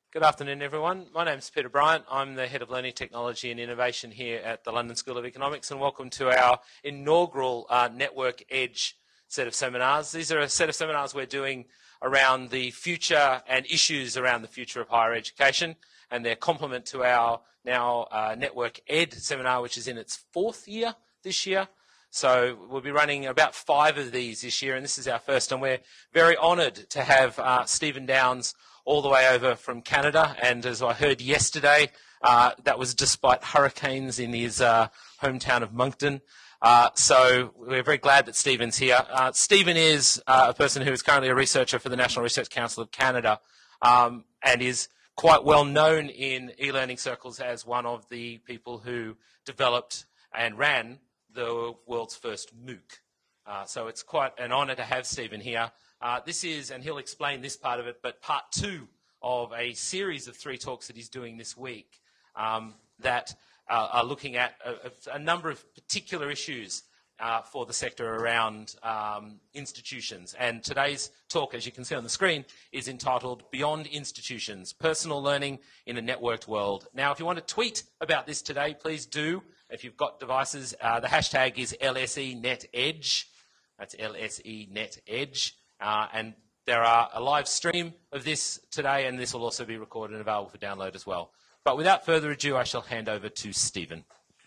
Good afternoon, everyone. My name is Peter Bryant. I'm the Head of Learning Technology and Innovation here at the London School of Economics, and welcome to our inaugural Network Edge set of seminars. These are a set of seminars we're doing around the future and issues around the future of higher education, and they're complement to our now Network Ed seminar, which is in its 4th year this year. So we'll be running about 5 of these this year, and this is our first, and we're very honoured to have Stephen Downes all the way over from Canada, and as I heard yesterday, that was despite hurricanes in his hometown of Moncton. So we're very glad that Stephen's here. Stephen is a person who is currently a researcher for the National Research Council of Canada, and is quite well known in e-learning circles as one of the people who developed and ran the world's first MOOC. So it's quite an honour to have Stephen here. This is, and he'll explain this part of it, but part 2 of a series of 3 talks that he's doing this week that are looking at a number of particular issues for the sector around institutions. And today's talk, as you can see on the screen, is entitled Beyond Institutions, Personal Learning in a Networked World. Now, if you want to tweet about this today, please do. If you've got devices, the hashtag is LSENetEdge. That's LSENetEdge. And there are a live stream of this today, and this will also be recorded and available for download as well. But without further ado, I shall hand over to Stephen.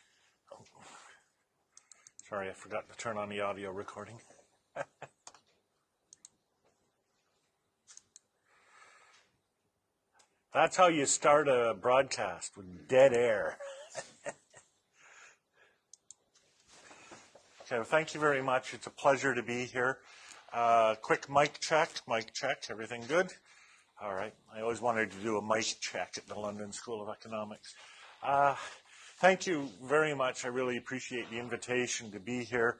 Sorry, I forgot to turn on the audio recording. That's how you start a broadcast, with dead air. Okay, well, thank you very much. It's a pleasure to be here. Quick mic check, everything good? All right, I always wanted to do a mic check at the London School of Economics. Thank you very much. I really appreciate the invitation to be here.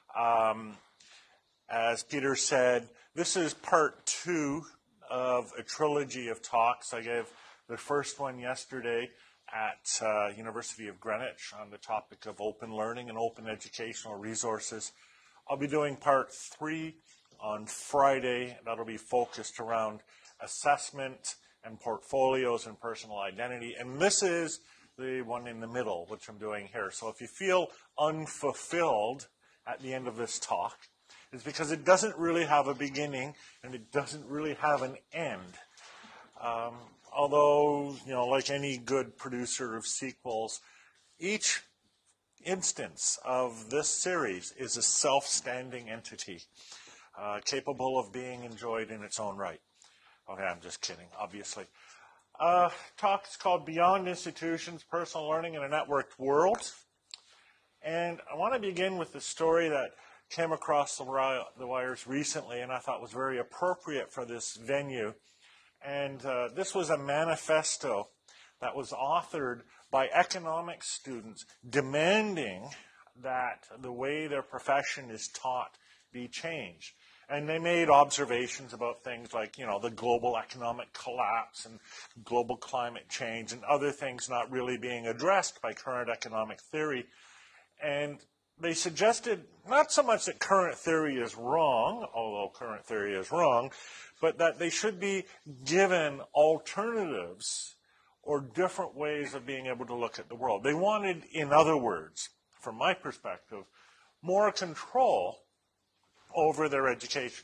As Peter said, this is part 2 of a trilogy of talks. I gave the first one yesterday at University of Greenwich on the topic of open learning and open educational resources. I'll be doing part 3 on Friday. That'll be focused around assessment and portfolios and personal identity. And this is the one in the middle, which I'm doing here. So if you feel unfulfilled at the end of this talk, it's because it doesn't really have a beginning and it doesn't really have an end. Although, you know, like any good producer of sequels, each instance of this series is a self-standing entity, capable of being enjoyed in its own right. Okay, I'm just kidding, obviously. Talk is called Beyond Institutions, Personal Learning in a Networked World. And I want to begin with the story that came across the wires recently and I thought was very appropriate for this venue. And this was a manifesto that was authored by economics students demanding that the way their profession is taught be changed. And they made observations about things like, you know, the global economic collapse and global climate change and other things not really being addressed by current economic theory. And they suggested not so much that current theory is wrong, although current theory is wrong, but that they should be given alternatives or different ways of being able to look at the world. They wanted, in other words, from my perspective, more control over their education.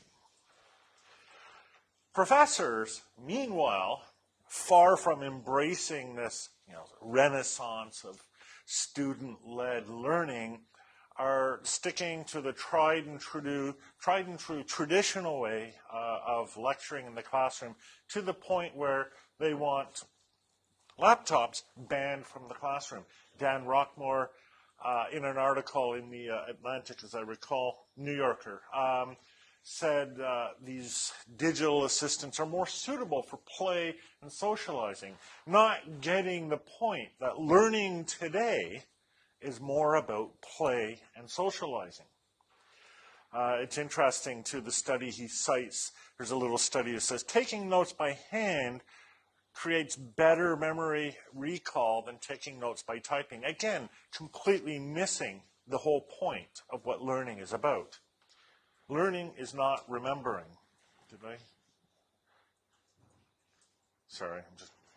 Professors, meanwhile, far from embracing this, you know, renaissance of student-led learning, are sticking to the tried and true traditional way of lecturing in the classroom, to the point where they want laptops banned from the classroom. Dan Rockmore, in an article in the Atlantic, as I recall, New Yorker, said these digital assistants are more suitable for play and socializing, not getting the point that learning today is more about play and socializing. It's interesting, too, the study he cites. There's a little study that says taking notes by hand creates better memory recall than taking notes by typing. Again, completely missing the whole point of what learning is about. Learning is not remembering. Did I? Sorry, I'm just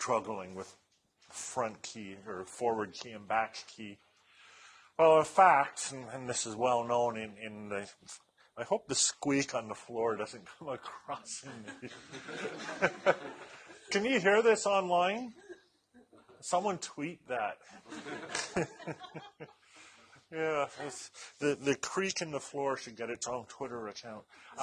struggling with front key or forward key and back key. Well, in fact, and this is well known in the, I hope the squeak on the floor doesn't come across in the, Can you hear this online? Someone tweet that. Yeah, the creak in the floor should get its own Twitter account.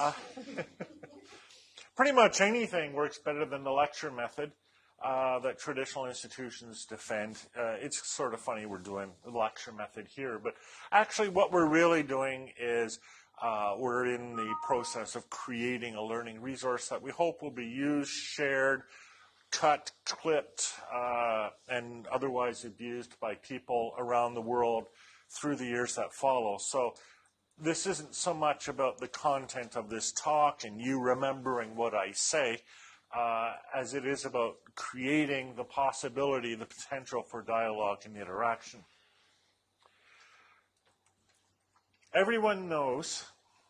Pretty much anything works better than the lecture method that traditional institutions defend. It's sort of funny we're doing the lecture method here, but actually what we're really doing is we're in the process of creating a learning resource that we hope will be used, shared, cut, clipped, and otherwise abused by people around the world through the years that follow. So this isn't so much about the content of this talk and you remembering what I say, as it is about creating the possibility, the potential for dialogue and interaction. Everyone knows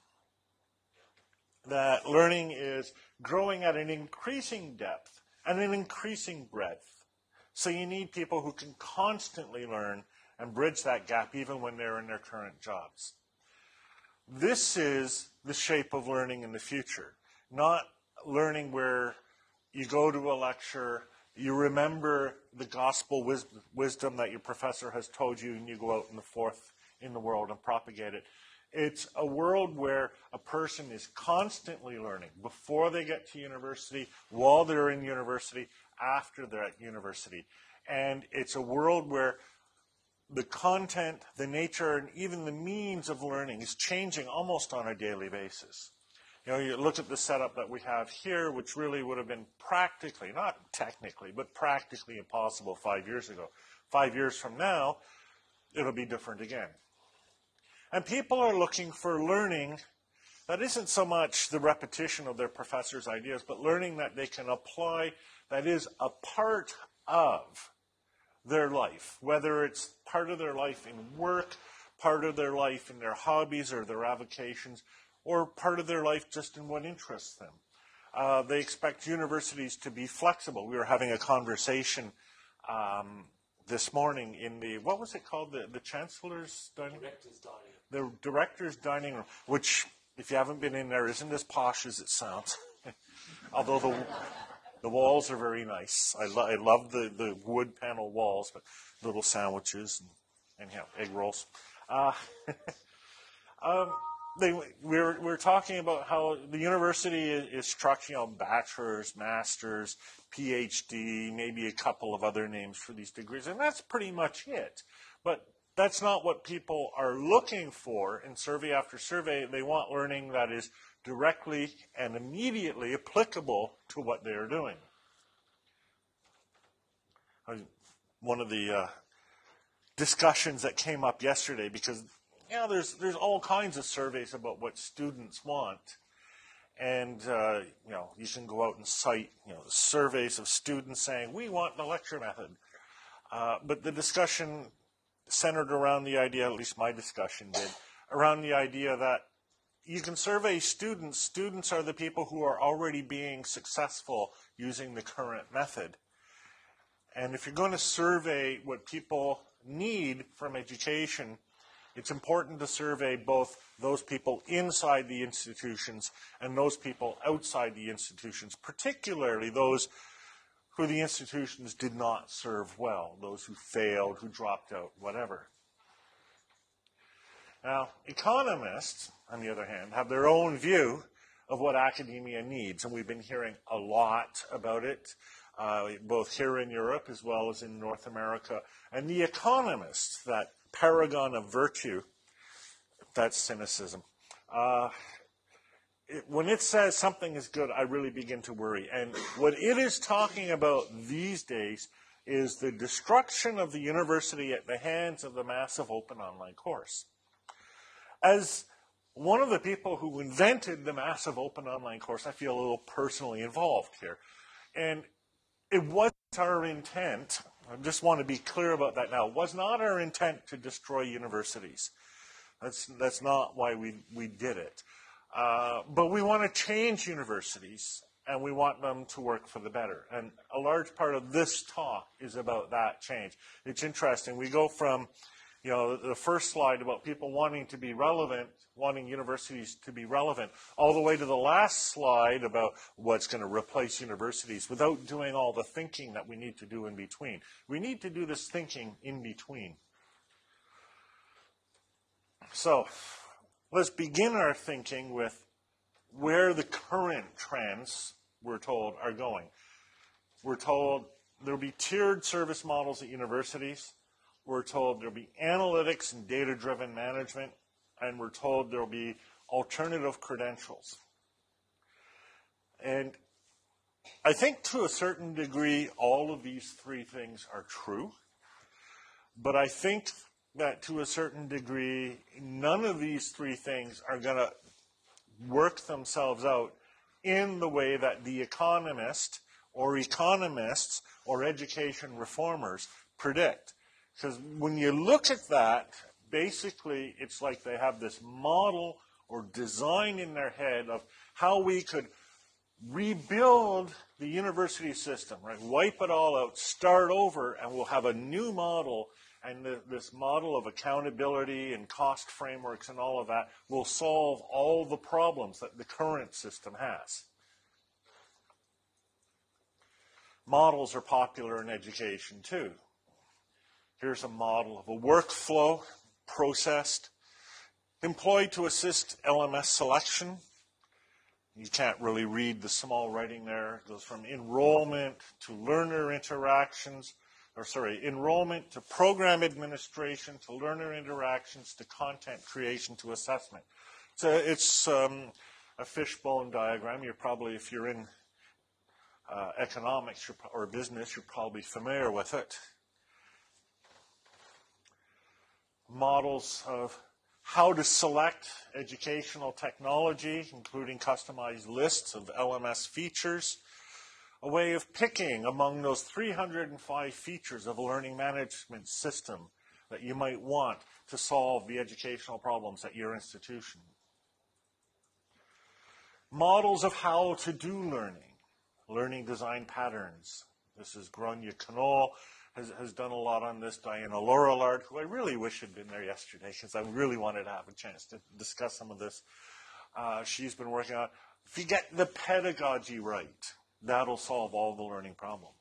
that learning is growing at an increasing depth and an increasing breadth. So you need people who can constantly learn and bridge that gap even when they're in their current jobs. This is the shape of learning in the future, not learning where you go to a lecture, you remember the gospel wisdom that your professor has told you, and you go out in the world and propagate it. It's a world where a person is constantly learning before they get to university, while they're in university, after they're at university. And it's a world where the content, the nature, and even the means of learning is changing almost on a daily basis. You know, you look at the setup that we have here, which really would have been practically, not technically, but practically impossible 5 years ago. 5 years from now, it'll be different again. And people are looking for learning that isn't so much the repetition of their professor's ideas, but learning that they can apply, that is a part of their life, whether it's part of their life in work, part of their life in their hobbies or their avocations, or part of their life just in what interests them. They expect universities to be flexible. We were having a conversation this morning in the, what was it called, the Chancellor's Dining Room? Director's Dining. The Director's Dining Room, which, if you haven't been in there, isn't as posh as it sounds. Although the walls are very nice. I love the wood panel walls, but little sandwiches and egg rolls. We're talking about how the university is structuring bachelor's, master's, PhD, maybe a couple of other names for these degrees, and that's pretty much it. But that's not what people are looking for in survey after survey. They want learning that is directly and immediately applicable to what they're doing. One of the discussions that came up yesterday, because there's all kinds of surveys about what students want, and you can go out and cite surveys of students saying we want the lecture method, but the discussion centered around the idea, at least my discussion did, around the idea that you can survey students. Students are the people who are already being successful using the current method. And if you're going to survey what people need from education, it's important to survey both those people inside the institutions and those people outside the institutions, particularly those who the institutions did not serve well, those who failed, who dropped out, whatever. Now, economists, on the other hand, have their own view of what academia needs, and we've been hearing a lot about it, both here in Europe as well as in North America. And the economists, that paragon of virtue, that's cynicism. When it says something is good, I really begin to worry. And what it is talking about these days is the destruction of the university at the hands of the massive open online course. As one of the people who invented the massive open online course, I feel a little personally involved here. And it wasn't our intent, I just want to be clear about that now, it was not our intent to destroy universities. That's not why we did it. But we want to change universities and we want them to work for the better. And a large part of this talk is about that change. It's interesting. We go from, the first slide about people wanting to be relevant, wanting universities to be relevant, all the way to the last slide about what's going to replace universities without doing all the thinking that we need to do in between. We need to do this thinking in between. So let's begin our thinking with where the current trends, we're told, are going. We're told there will be tiered service models at universities. We're told there will be analytics and data-driven management. And we're told there will be alternative credentials. And I think to a certain degree, all of these three things are true. But I think that to a certain degree, none of these three things are going to work themselves out in the way that the economist or economists or education reformers predict. Because when you look at that, basically it's like they have this model or design in their head of how we could rebuild the university system, right? Wipe it all out, start over, and we'll have a new model. And this model of accountability and cost frameworks and all of that will solve all the problems that the current system has. Models are popular in education too. Here's a model of a workflow, processed, employed to assist LMS selection. You can't really read the small writing there. It goes from enrollment to learner interactions, enrollment to program administration, to learner interactions, to content creation, to assessment. So it's a fishbone diagram. You're probably, if you're in economics or business, you're probably familiar with it. Models of how to select educational technology, including customized lists of LMS features. A way of picking among those 305 features of a learning management system that you might want to solve the educational problems at your institution. Models of how to do learning design patterns. This is Grania Knoll, has done a lot on this. Diana Laurillard, who I really wish had been there yesterday because I really wanted to have a chance to discuss some of this. She's been working on, if you get the pedagogy right, that'll solve all the learning problems.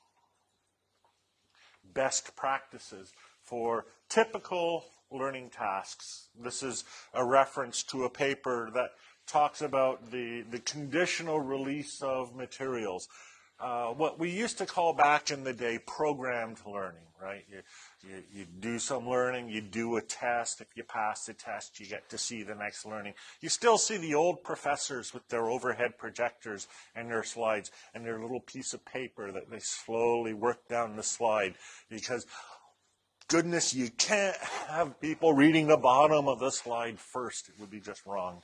Best practices for typical learning tasks. This is a reference to a paper that talks about the conditional release of materials. What we used to call back in the day programmed learning, right? You do some learning, you do a test. If you pass the test, you get to see the next learning. You still see the old professors with their overhead projectors and their slides and their little piece of paper that they slowly work down the slide because, goodness, you can't have people reading the bottom of the slide first. It would be just wrong.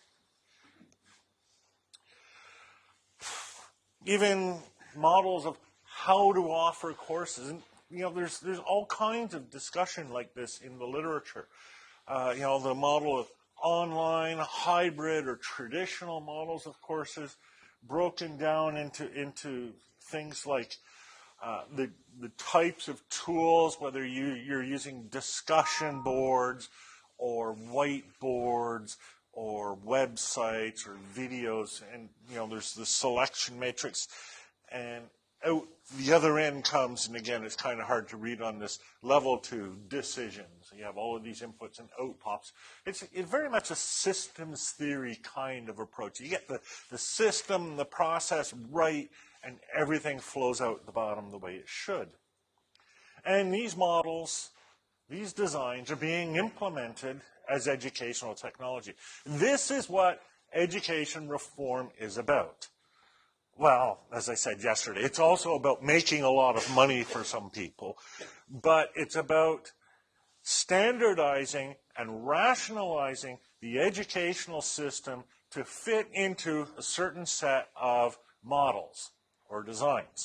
Even models of how to offer courses. And, there's all kinds of discussion like this in the literature. The model of online, hybrid, or traditional models of courses broken down into things like the types of tools, whether you're using discussion boards or whiteboards or websites or videos, and there's the selection matrix. And out the other end comes, and again, it's kind of hard to read on this, level 2, decisions. You have all of these inputs and out pops. It's very much a systems theory kind of approach. You get the system, the process right, and everything flows out the bottom the way it should. And these models, these designs are being implemented as educational technology. This is what education reform is about. Well, as I said yesterday, it's also about making a lot of money for some people, but it's about standardizing and rationalizing the educational system to fit into a certain set of models or designs.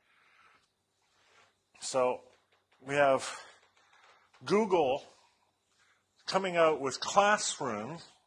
So we have Google coming out with Classroom,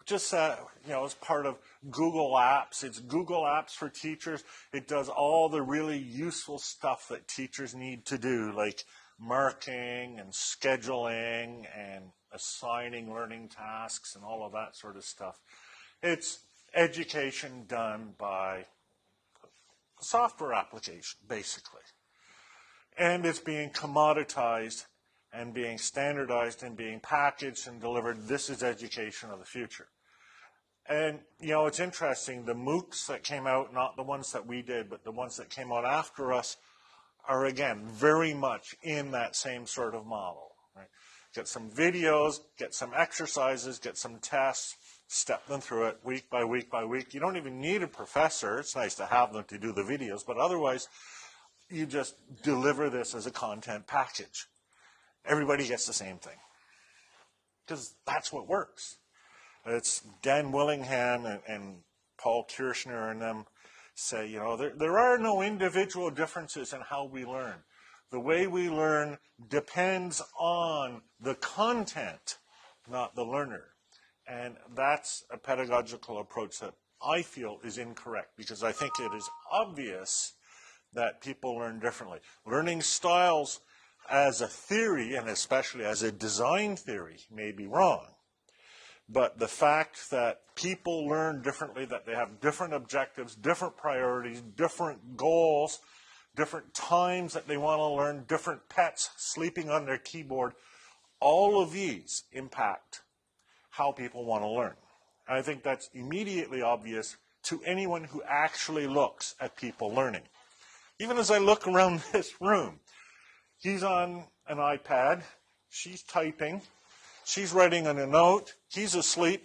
just as part of Google Apps. It's Google Apps for teachers. It does all the really useful stuff that teachers need to do, like marking and scheduling and assigning learning tasks and all of that sort of stuff. It's education done by a software application, basically. And it's being commoditized and being standardized and being packaged and delivered. This is education of the future. And, it's interesting. The MOOCs that came out, not the ones that we did, but the ones that came out after us, are, again, very much in that same sort of model. Right? Get some videos, get some exercises, get some tests, step them through it week by week by week. You don't even need a professor. It's nice to have them to do the videos, but otherwise, you just deliver this as a content package. Everybody gets the same thing, because that's what works. It's Dan Willingham and Paul Kirchner and them say, there are no individual differences in how we learn. The way we learn depends on the content, not the learner. And that's a pedagogical approach that I feel is incorrect, because I think it is obvious that people learn differently. Learning styles as a theory, and especially as a design theory, may be wrong. But the fact that people learn differently, that they have different objectives, different priorities, different goals, different times that they want to learn, different pets sleeping on their keyboard, all of these impact how people want to learn. And I think that's immediately obvious to anyone who actually looks at people learning. Even as I look around this room, he's on an iPad, she's typing, she's writing on a note, he's asleep.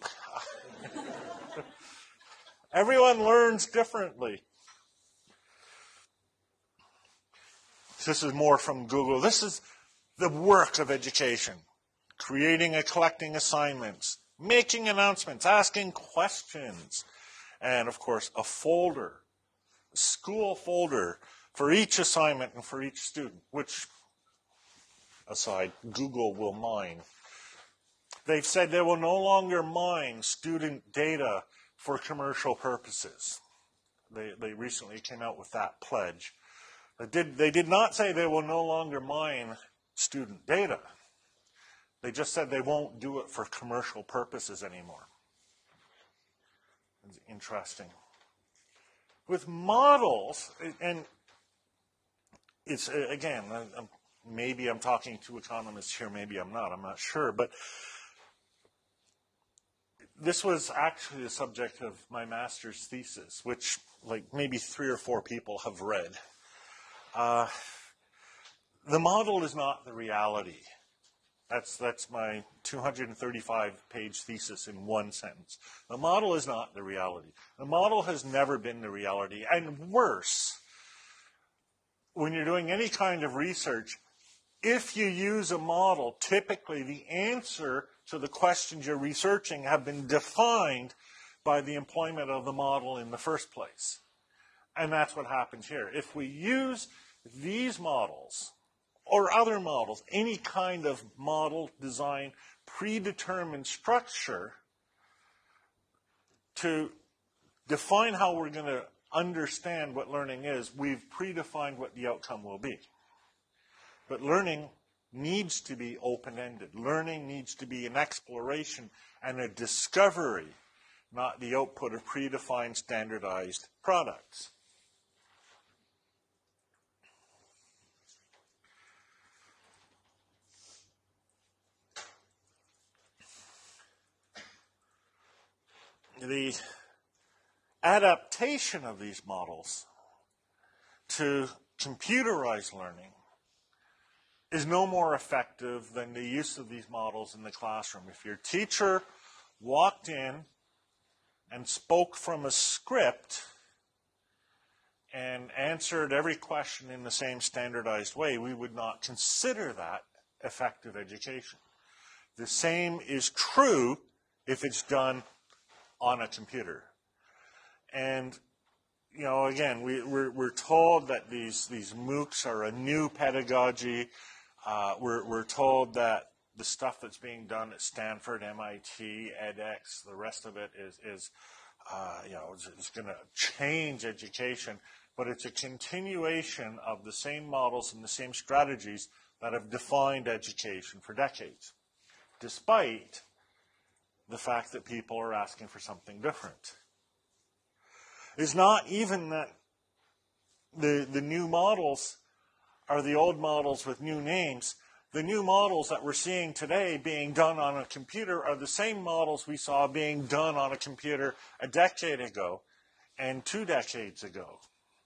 Everyone learns differently. This is more from Google. This is the work of education. Creating and collecting assignments, making announcements, asking questions, and of course a folder, a school folder for each assignment and for each student, which, aside, Google will mine. They've said they will no longer mine student data for commercial purposes. They recently came out with that pledge. They did not say they will no longer mine student data. They just said they won't do it for commercial purposes anymore. It's interesting. With models, and it's, again, maybe I'm talking to economists here, maybe I'm not sure, but this was actually the subject of my master's thesis, which maybe 3 or 4 people have read. The model is not the reality. That's my 235-page thesis in one sentence. The model is not the reality. The model has never been the reality. And worse, when you're doing any kind of research, if you use a model, typically the answer to the questions you're researching have been defined by the employment of the model in the first place. And that's what happens here. If we use these models, or other models, any kind of model, design, predetermined structure to define how we're going to understand what learning is, we've predefined what the outcome will be. But learning needs to be open-ended. Learning needs to be an exploration and a discovery, not the output of predefined, standardized products. The adaptation of these models to computerized learning is no more effective than the use of these models in the classroom. If your teacher walked in and spoke from a script and answered every question in the same standardized way, we would not consider that effective education. The same is true if it's done on a computer. And, again, we're told that these MOOCs are a new pedagogy. We're told that the stuff that's being done at Stanford, MIT, edX, the rest of it is going to change education, but it's a continuation of the same models and the same strategies that have defined education for decades, despite the fact that people are asking for something different. It's not even that the new models are the old models with new names. The new models that we're seeing today being done on a computer are the same models we saw being done on a computer a decade ago and 2 decades ago.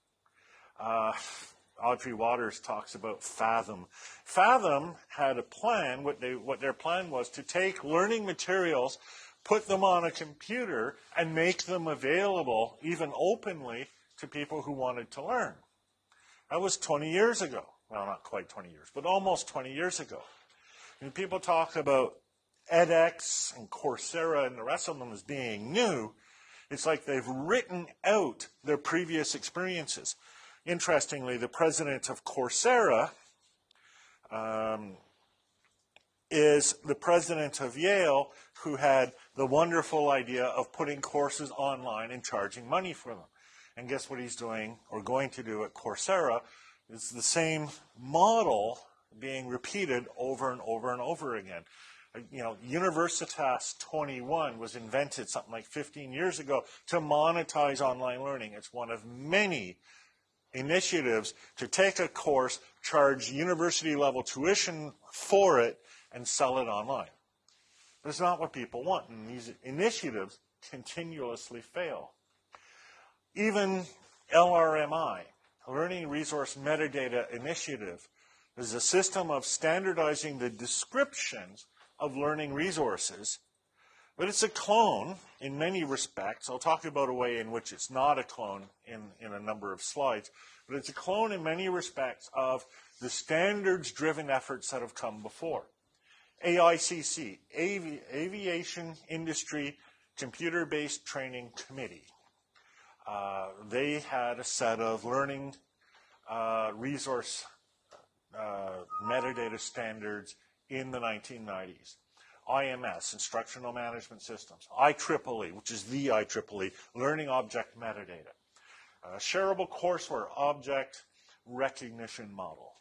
Audrey Waters talks about Fathom. Fathom had a plan. What their plan was to take learning materials, put them on a computer, and make them available, even openly, to people who wanted to learn. That was 20 years ago. Well, not quite 20 years, but almost 20 years ago. And people talk about edX and Coursera and the rest of them as being new. It's like they've written out their previous experiences. Interestingly, the president of Coursera is the president of Yale, who had the wonderful idea of putting courses online and charging money for them. And guess what he's doing or going to do at Coursera? It's the same model being repeated over and over and over again. Universitas 21 was invented something like 15 years ago to monetize online learning. It's one of many initiatives to take a course, charge university-level tuition for it, and sell it online. But it's not what people want, and these initiatives continuously fail. Even LRMI, Learning Resource Metadata Initiative, is a system of standardizing the descriptions of learning resources, but it's a clone in many respects. I'll talk about a way in which it's not a clone in a number of slides, but it's a clone in many respects of the standards-driven efforts that have come before. AICC, Aviation Industry Computer-Based Training Committee. They had a set of learning resource metadata standards in the 1990s. IMS, Instructional Management Systems. IEEE, which is the IEEE, Learning Object Metadata. Shareable Courseware Object Recognition Model.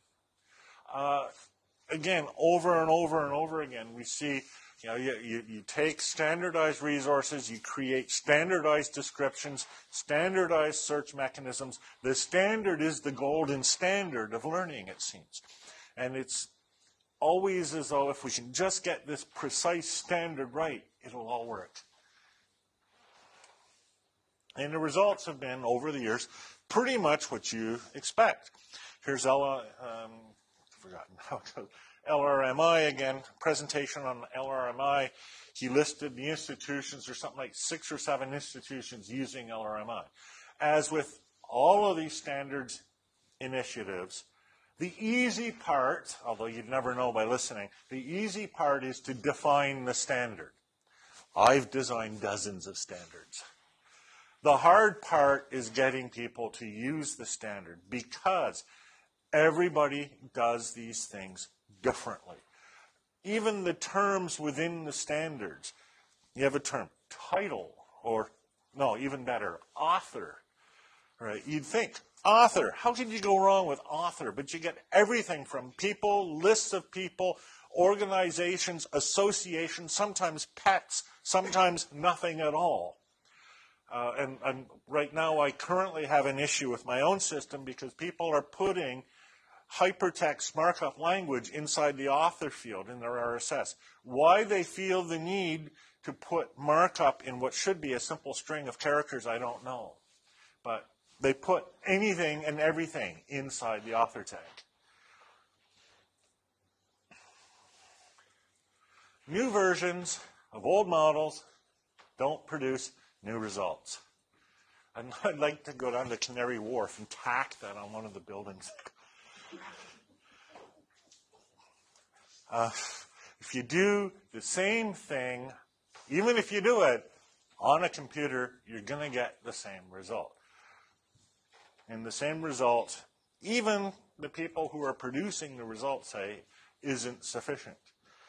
Again, over and over and over again, we see you take standardized resources, you create standardized descriptions, standardized search mechanisms. The standard is the golden standard of learning, it seems. And it's always as though if we can just get this precise standard right, it'll all work. And the results have been, over the years, pretty much what you expect. Here's LRMI again, presentation on LRMI. He listed the institutions. There's something like 6 or 7 institutions using LRMI. As with all of these standards initiatives, the easy part, although you'd never know by listening, the easy part is to define the standard. I've designed dozens of standards. The hard part is getting people to use the standard because everybody does these things differently. Even the terms within the standards, you have a term, title, or, no, even better, author. Right? You'd think, author, how could you go wrong with author? But you get everything from people, lists of people, organizations, associations, sometimes pets, sometimes nothing at all. And right now I currently have an issue with my own system because people are putting hypertext markup language inside the author field in their RSS. Why they feel the need to put markup in what should be a simple string of characters, I don't know. But they put anything and everything inside the author tag. New versions of old models don't produce new results. I'd like to go down to Canary Wharf and tack that on one of the buildings. If you do the same thing, even if you do it on a computer, you're going to get the same result. And the same result, even the people who are producing the results say, isn't sufficient.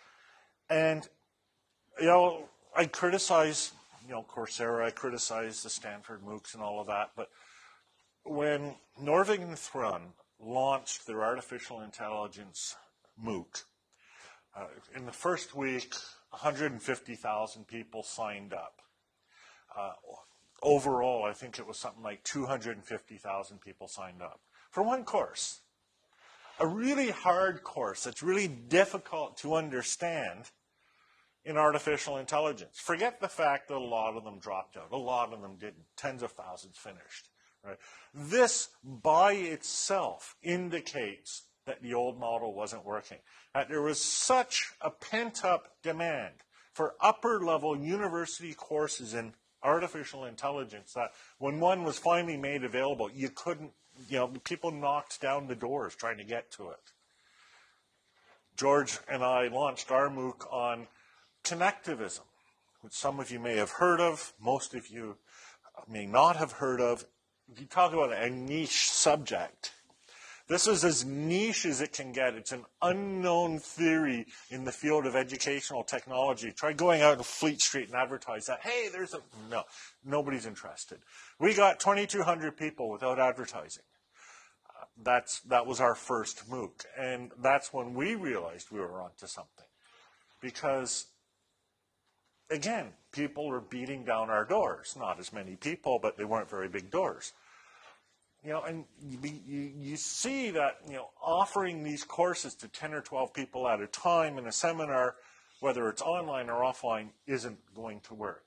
And, you know, I criticize, you know, Coursera, I criticize the Stanford MOOCs and all of that, but when Norvig and Thrun launched their artificial intelligence MOOC, in the first week, 150,000 people signed up. Overall, I think it was something like 250,000 people signed up for one course. A really hard course that's really difficult to understand in artificial intelligence. Forget the fact that a lot of them dropped out. A lot of them didn't. Tens of thousands finished. Right? This, by itself, indicates that the old model wasn't working. That there was such a pent-up demand for upper-level university courses in artificial intelligence that when one was finally made available, you couldn't, you know, people knocked down the doors trying to get to it. George and I launched our MOOC on connectivism, which some of you may have heard of, most of you may not have heard of. You talk about a niche subject. This is as niche as it can get. It's an unknown theory in the field of educational technology. Try going out on Fleet Street and advertise that. Hey, there's a... No, nobody's interested. We got 2,200 people without advertising. That was our first MOOC. And that's when we realized we were onto something. Because, again, people were beating down our doors. Not as many people, but they weren't very big doors. You know, and you see that, you know, offering these courses to 10 or 12 people at a time in a seminar, whether it's online or offline, isn't going to work.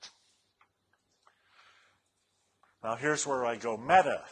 Now here's where I go meta.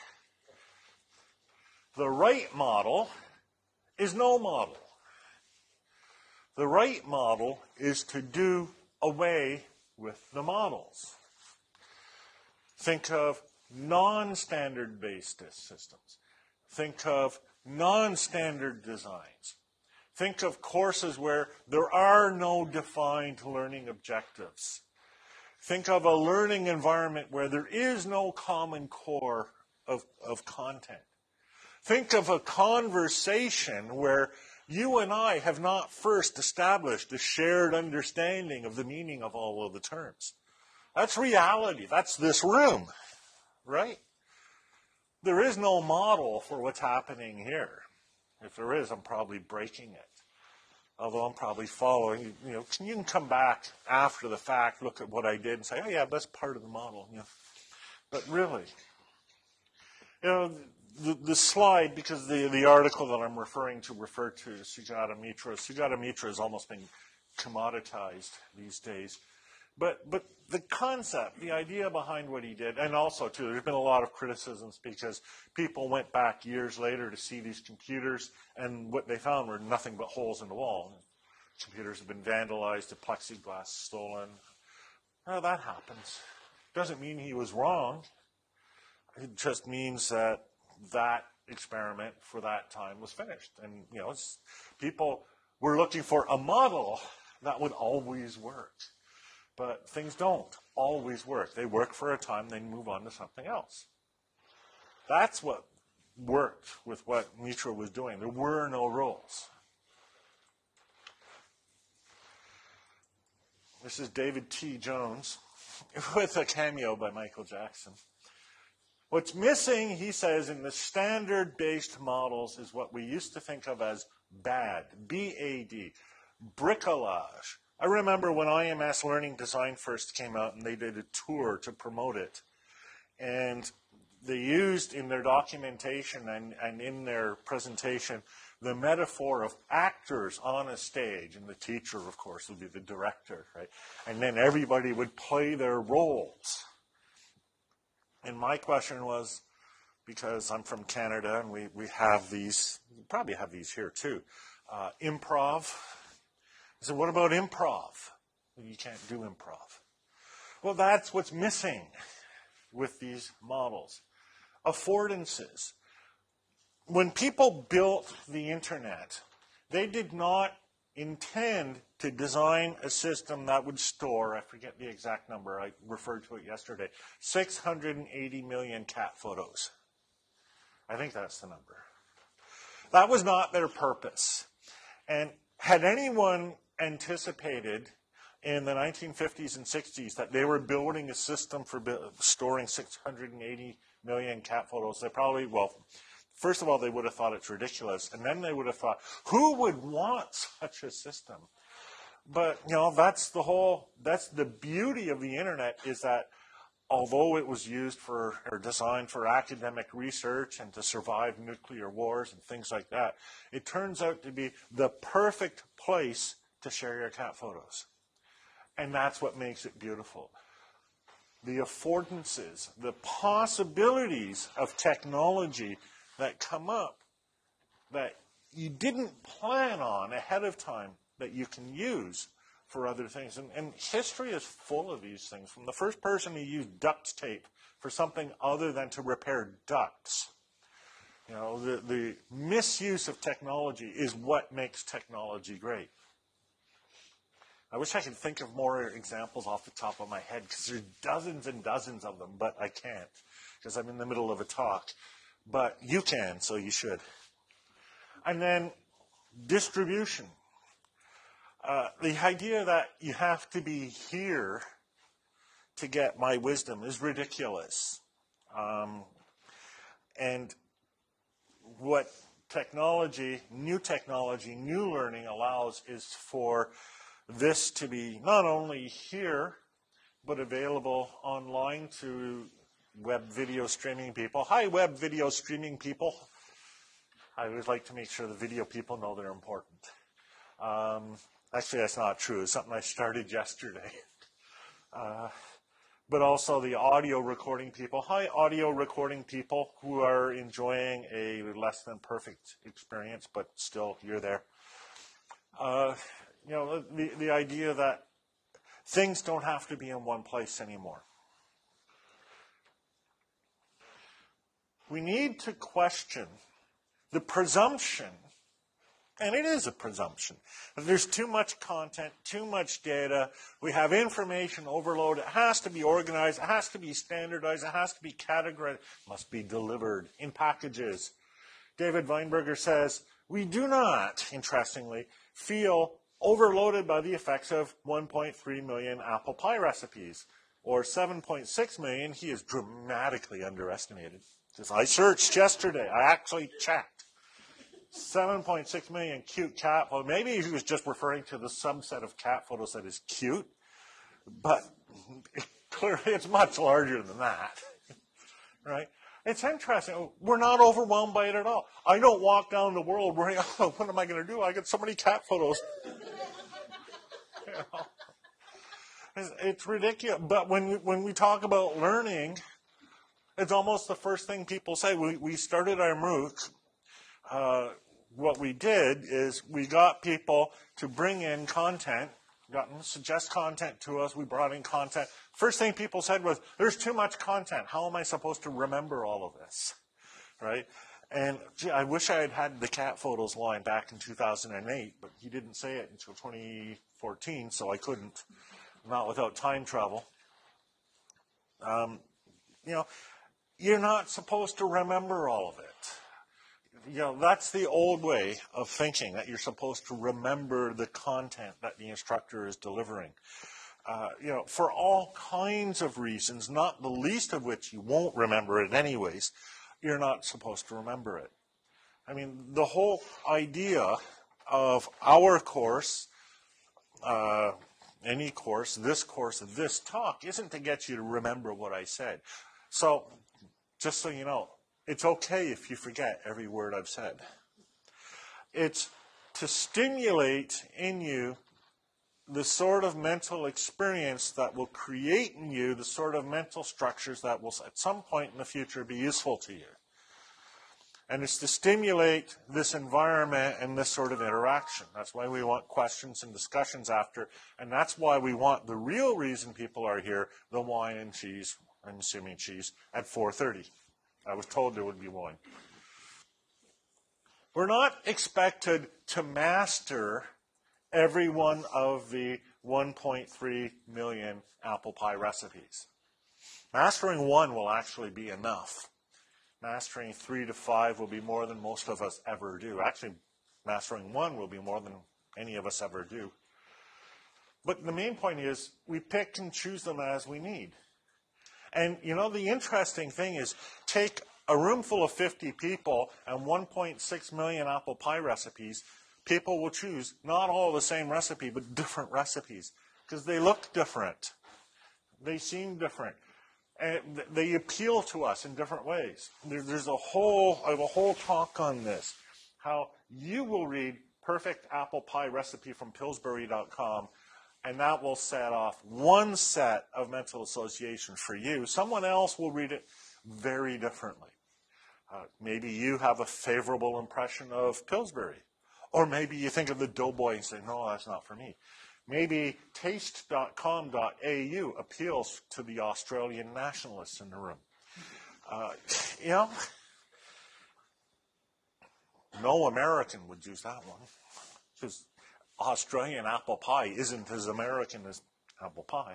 The right model is no model. The right model is to do away with the models. Think of non-standard based systems. Think of non-standard designs. Think of courses where there are no defined learning objectives. Think of a learning environment where there is no common core of content. Think of a conversation where you and I have not first established a shared understanding of the meaning of all of the terms. That's reality. That's this room. Right? There is no model for what's happening here. If there is, I'm probably breaking it. Although I'm probably following. You know, you can come back after the fact, look at what I did, and say, oh yeah, that's part of the model. You know. But really, you know, the slide, because the article that I'm referring to referred to Sujatha Mitra. Sujatha Mitra has almost been commoditized these days. But the concept, the idea behind what he did, and also, too, there's been a lot of criticisms because people went back years later to see these computers, and what they found were nothing but holes in the wall. Computers have been vandalized, the plexiglass stolen. Well, that happens. Doesn't mean he was wrong. It just means that that experiment for that time was finished. And, you know, people were looking for a model that would always work. But things don't always work. They work for a time, then move on to something else. That's what worked with what Mitra was doing. There were no rules. This is David T. Jones with a cameo by Michael Jackson. What's missing, he says, in the standard-based models is what we used to think of as BAD, B-A-D, bricolage. I remember when IMS Learning Design first came out and they did a tour to promote it. And they used in their documentation and in their presentation the metaphor of actors on a stage. And the teacher, of course, would be the director, right? And then everybody would play their roles. And my question was, because I'm from Canada and we have these, you probably have these here too, improv. I said, what about improv? You can't do improv. Well, that's what's missing with these models. Affordances. When people built the internet, they did not intend to design a system that would store, I forget the exact number, I referred to it yesterday, 680 million cat photos. I think that's the number. That was not their purpose. And had anyone anticipated in the 1950s and 60s that they were building a system for storing 680 million cat photos, they probably, well, first of all, they would have thought it's ridiculous, and then they would have thought, who would want such a system? But, you know, that's the beauty of the internet, is that although it was used for, or designed for academic research and to survive nuclear wars and things like that, it turns out to be the perfect place to share your cat photos. And that's what makes it beautiful. The affordances, the possibilities of technology that come up that you didn't plan on ahead of time that you can use for other things. And history is full of these things. From the first person who used duct tape for something other than to repair ducts. You know, the misuse of technology is what makes technology great. I wish I could think of more examples off the top of my head, because there's dozens and dozens of them, but I can't, because I'm in the middle of a talk. But you can, so you should. And then distribution. The idea that you have to be here to get my wisdom is ridiculous. And what technology, new learning allows is for this to be not only here, but available online to web video streaming people. Hi, web video streaming people. I always like to make sure the video people know they're important. Actually, that's not true. It's something I started yesterday. But also the audio recording people. Hi, audio recording people who are enjoying a less than perfect experience, but still, you're there. You know, the idea that things don't have to be in one place anymore. We need to question the presumption, and it is a presumption, that there's too much content, too much data, we have information overload, it has to be organized, it has to be standardized, it has to be categorized, it must be delivered in packages. David Weinberger says, we do not, interestingly, feel overloaded by the effects of 1.3 million apple pie recipes, or 7.6 million. He is dramatically underestimated. Says, I searched yesterday. I actually checked. 7.6 million cute cat photos. Maybe he was just referring to the subset of cat photos that is cute, but clearly it's much larger than that, right? It's interesting. We're not overwhelmed by it at all. I don't walk down the world worrying, oh, what am I going to do? I get so many cat photos. You know? It's ridiculous. But when we talk about learning, it's almost the first thing people say. We started our MOOC. What we did is we got people to bring in content, suggest content to us. We brought in content. First thing people said was, there's too much content. How am I supposed to remember all of this? Right? And gee, I wish I had had the cat photos line back in 2008, but he didn't say it until 2014, so I couldn't, not without time travel. You know, you're not supposed to remember all of it. You know, that's the old way of thinking, that you're supposed to remember the content that the instructor is delivering. You know, for all kinds of reasons, not the least of which you won't remember it anyways, you're not supposed to remember it. I mean, the whole idea of our course, any course, this talk, isn't to get you to remember what I said. So, just so you know, it's okay if you forget every word I've said. It's to stimulate in you the sort of mental experience that will create in you the sort of mental structures that will at some point in the future be useful to you. And it's to stimulate this environment and this sort of interaction. That's why we want questions and discussions after, and that's why we want the real reason people are here, the wine and cheese, I'm assuming cheese, at 4:30. I was told there would be wine. We're not expected to master every one of the 1.3 million apple pie recipes. Mastering one will actually be enough. Mastering 3 to 5 will be more than most of us ever do. Actually, mastering one will be more than any of us ever do. But the main point is we pick and choose them as we need. And, you know, the interesting thing is take a room full of 50 people and 1.6 million apple pie recipes. People will choose not all the same recipe, but different recipes because they look different. They seem different. And they appeal to us in different ways. I have a whole talk on this, how you will read perfect apple pie recipe from Pillsbury.com, and that will set off one set of mental associations for you. Someone else will read it very differently. Maybe you have a favorable impression of Pillsbury. Or maybe you think of the doughboy and say, no, that's not for me. Maybe taste.com.au appeals to the Australian nationalists in the room. You know, no American would use that one. Because Australian apple pie isn't as American as apple pie.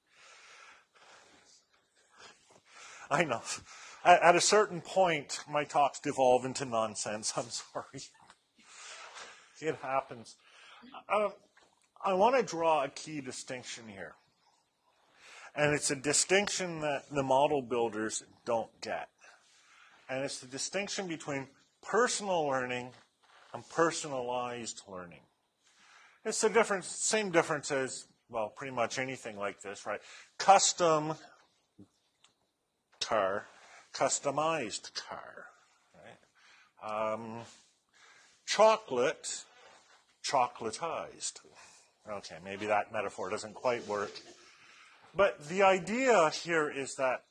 I know. At a certain point, my talks devolve into nonsense. I'm sorry. It happens. I want to draw a key distinction here. And it's a distinction that the model builders don't get. And it's the distinction between personal learning and personalized learning. It's the difference, same difference as, well, pretty much anything like this, right? Custom car, customized car, right? Chocolate, chocolatized. Okay, maybe that metaphor doesn't quite work. But the idea here is that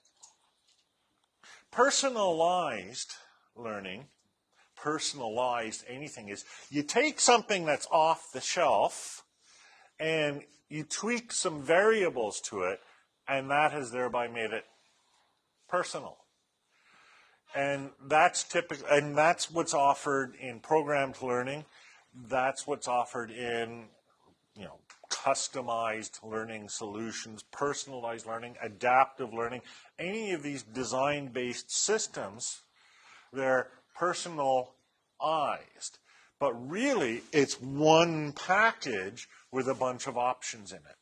personalized learning, personalized anything, is you take something that's off the shelf and you tweak some variables to it, and that has thereby made it personal. And that's typical, and that's what's offered in programmed learning. That's what's offered in, you know, customized learning solutions, personalized learning, adaptive learning. Any of these design-based systems, they're personalized. But really, it's one package with a bunch of options in it.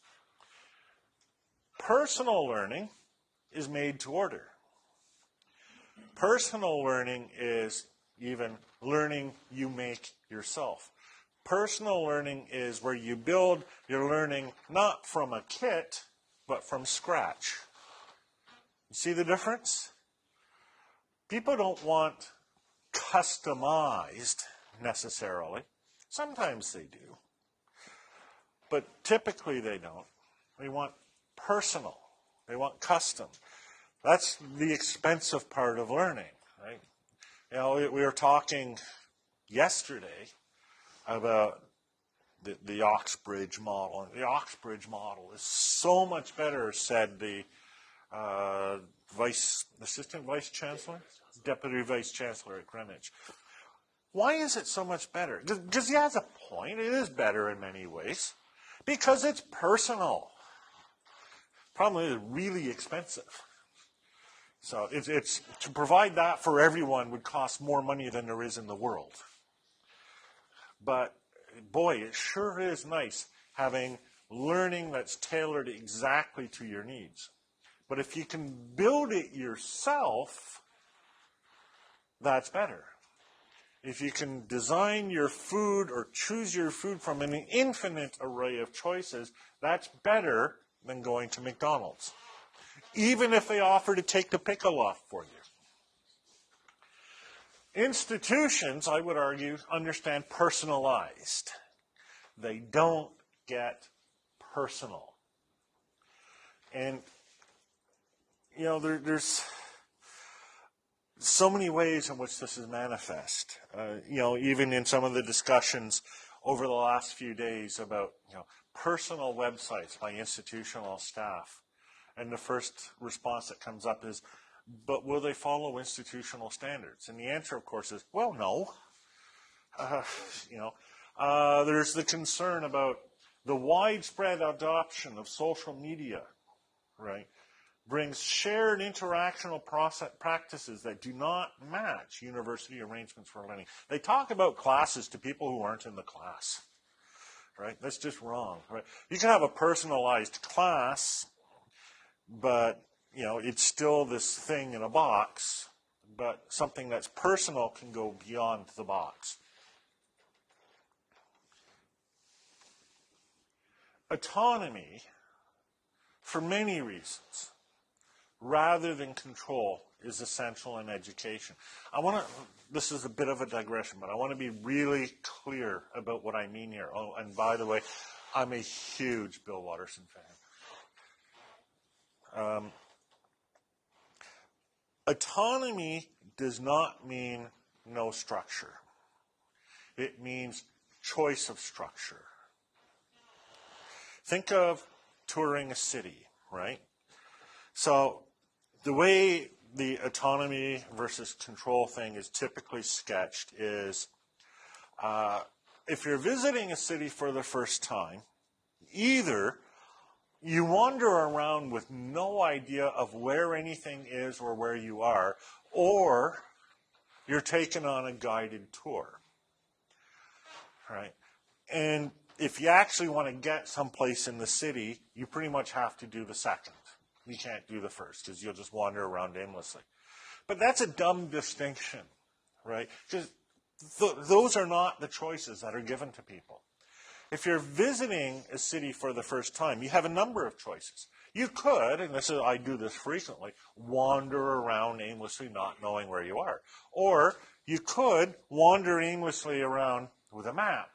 Personal learning is made to order. Personal learning is even learning you make yourself. Personal learning is where you build your learning not from a kit, but from scratch. You see the difference? People don't want customized necessarily. Sometimes they do. But typically they don't. They want personal. They want custom. That's the expensive part of learning, right? You know, we were talking yesterday about the Oxbridge model. The Oxbridge model is so much better, said the assistant vice chancellor, deputy vice chancellor at Greenwich. Why is it so much better? Because he has a point. It is better in many ways. Because it's personal. Problem is, it's really expensive. So it's to provide that for everyone would cost more money than there is in the world. But boy, it sure is nice having learning that's tailored exactly to your needs. But if you can build it yourself, that's better. If you can design your food or choose your food from an infinite array of choices, that's better than going to McDonald's, even if they offer to take the pickle off for you. Institutions, I would argue, understand personalized. They don't get personal. And, you know, there's so many ways in which this is manifest. You know, even in some of the discussions over the last few days about, you know, personal websites by institutional staff. And the first response that comes up is, but will they follow institutional standards? And the answer, of course, is, well, no. You know, there's the concern about the widespread adoption of social media, right? Brings shared interactional practices that do not match university arrangements for learning. They talk about classes to people who aren't in the class. right? That's just wrong, right? You can have a personalized class, but, it's still this thing in a box, but something that's personal can go beyond the box. Autonomy, for many reasons, rather than control, is essential in education. This is a bit of a digression, but I want to be really clear about what I mean here. Oh, and by the way, I'm a huge Bill Watterson fan. Autonomy does not mean no structure. It means choice of structure. Think of touring a city, right? So the way the autonomy versus control thing is typically sketched is if you're visiting a city for the first time, either you wander around with no idea of where anything is or where you are, or you're taken on a guided tour, right? And if you actually want to get someplace in the city, you pretty much have to do the second. You can't do the first because you'll just wander around aimlessly. But that's a dumb distinction, right? Because those are not the choices that are given to people. If you're visiting a city for the first time, you have a number of choices. You could, and I do this frequently, wander around aimlessly not knowing where you are. Or you could wander aimlessly around with a map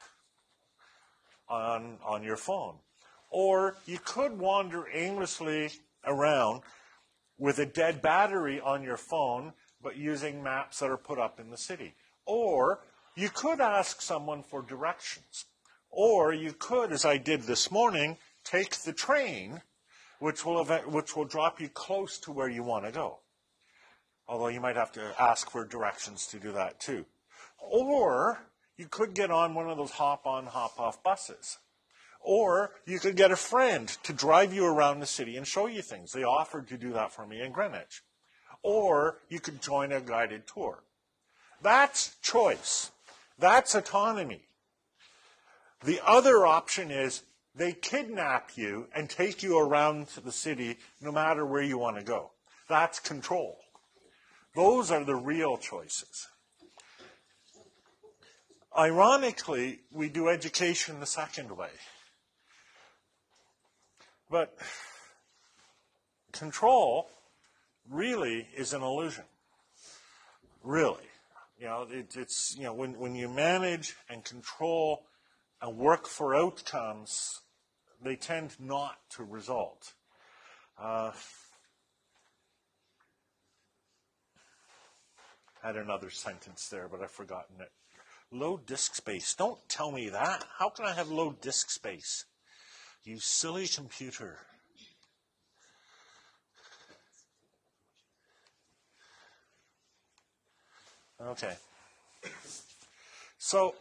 on your phone. Or you could wander aimlessly around with a dead battery on your phone, but using maps that are put up in the city. Or you could ask someone for directions. Or you could, as I did this morning, take the train, which will drop you close to where you want to go. Although you might have to ask for directions to do that too. Or you could get on one of those hop-on, hop-off buses. Or you could get a friend to drive you around the city and show you things. They offered to do that for me in Greenwich. Or you could join a guided tour. That's choice. That's autonomy. The other option is they kidnap you and take you around to the city no matter where you want to go. That's control. Those are the real choices. Ironically, we do education the second way. But control really is an illusion. Really. It's when you manage and control and work for outcomes, they tend not to result. I had another sentence there, but I've forgotten it. Low disk space. Don't tell me that. How can I have low disk space? You silly computer. Okay. So,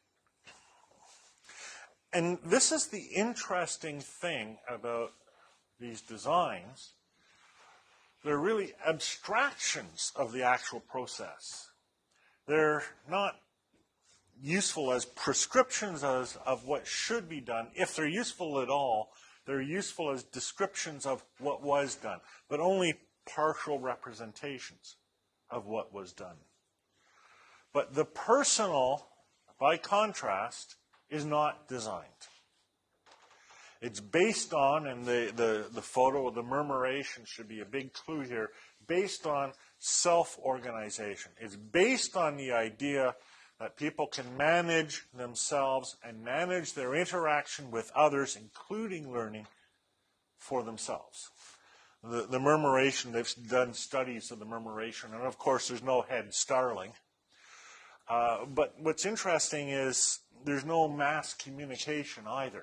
and this is the interesting thing about these designs. They're really abstractions of the actual process. They're not useful as prescriptions of what should be done. If they're useful at all, they're useful as descriptions of what was done, but only partial representations of what was done. But the personal, by contrast, is not designed. It's based on, and the photo, the murmuration should be a big clue here, based on self-organization. It's based on the idea that people can manage themselves and manage their interaction with others, including learning, for themselves. The murmuration, they've done studies of the murmuration, and of course there's no head starling. But what's interesting is there's no mass communication either.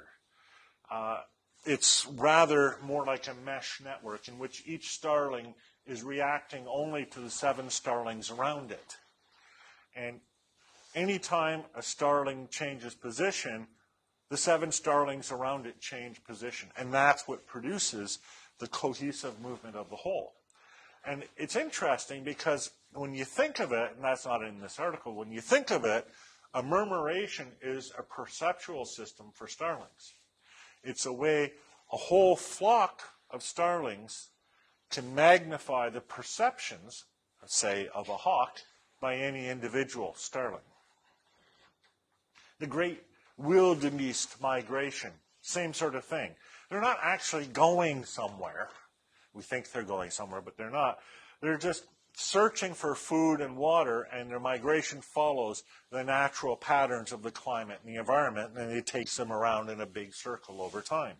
It's rather more like a mesh network in which each starling is reacting only to the 7 starlings around it. And anytime a starling changes position, the 7 starlings around it change position. And that's what produces the cohesive movement of the whole. And it's interesting because when you think of it, and that's not in this article, when you think of it, A murmuration is a perceptual system for starlings. It's a way a whole flock of starlings can magnify the perceptions, say, of a hawk by any individual starling. The great wildebeest migration, same sort of thing. They're not actually going somewhere. We think they're going somewhere, but they're not. They're just searching for food and water, and their migration follows the natural patterns of the climate and the environment, and it takes them around in a big circle over time.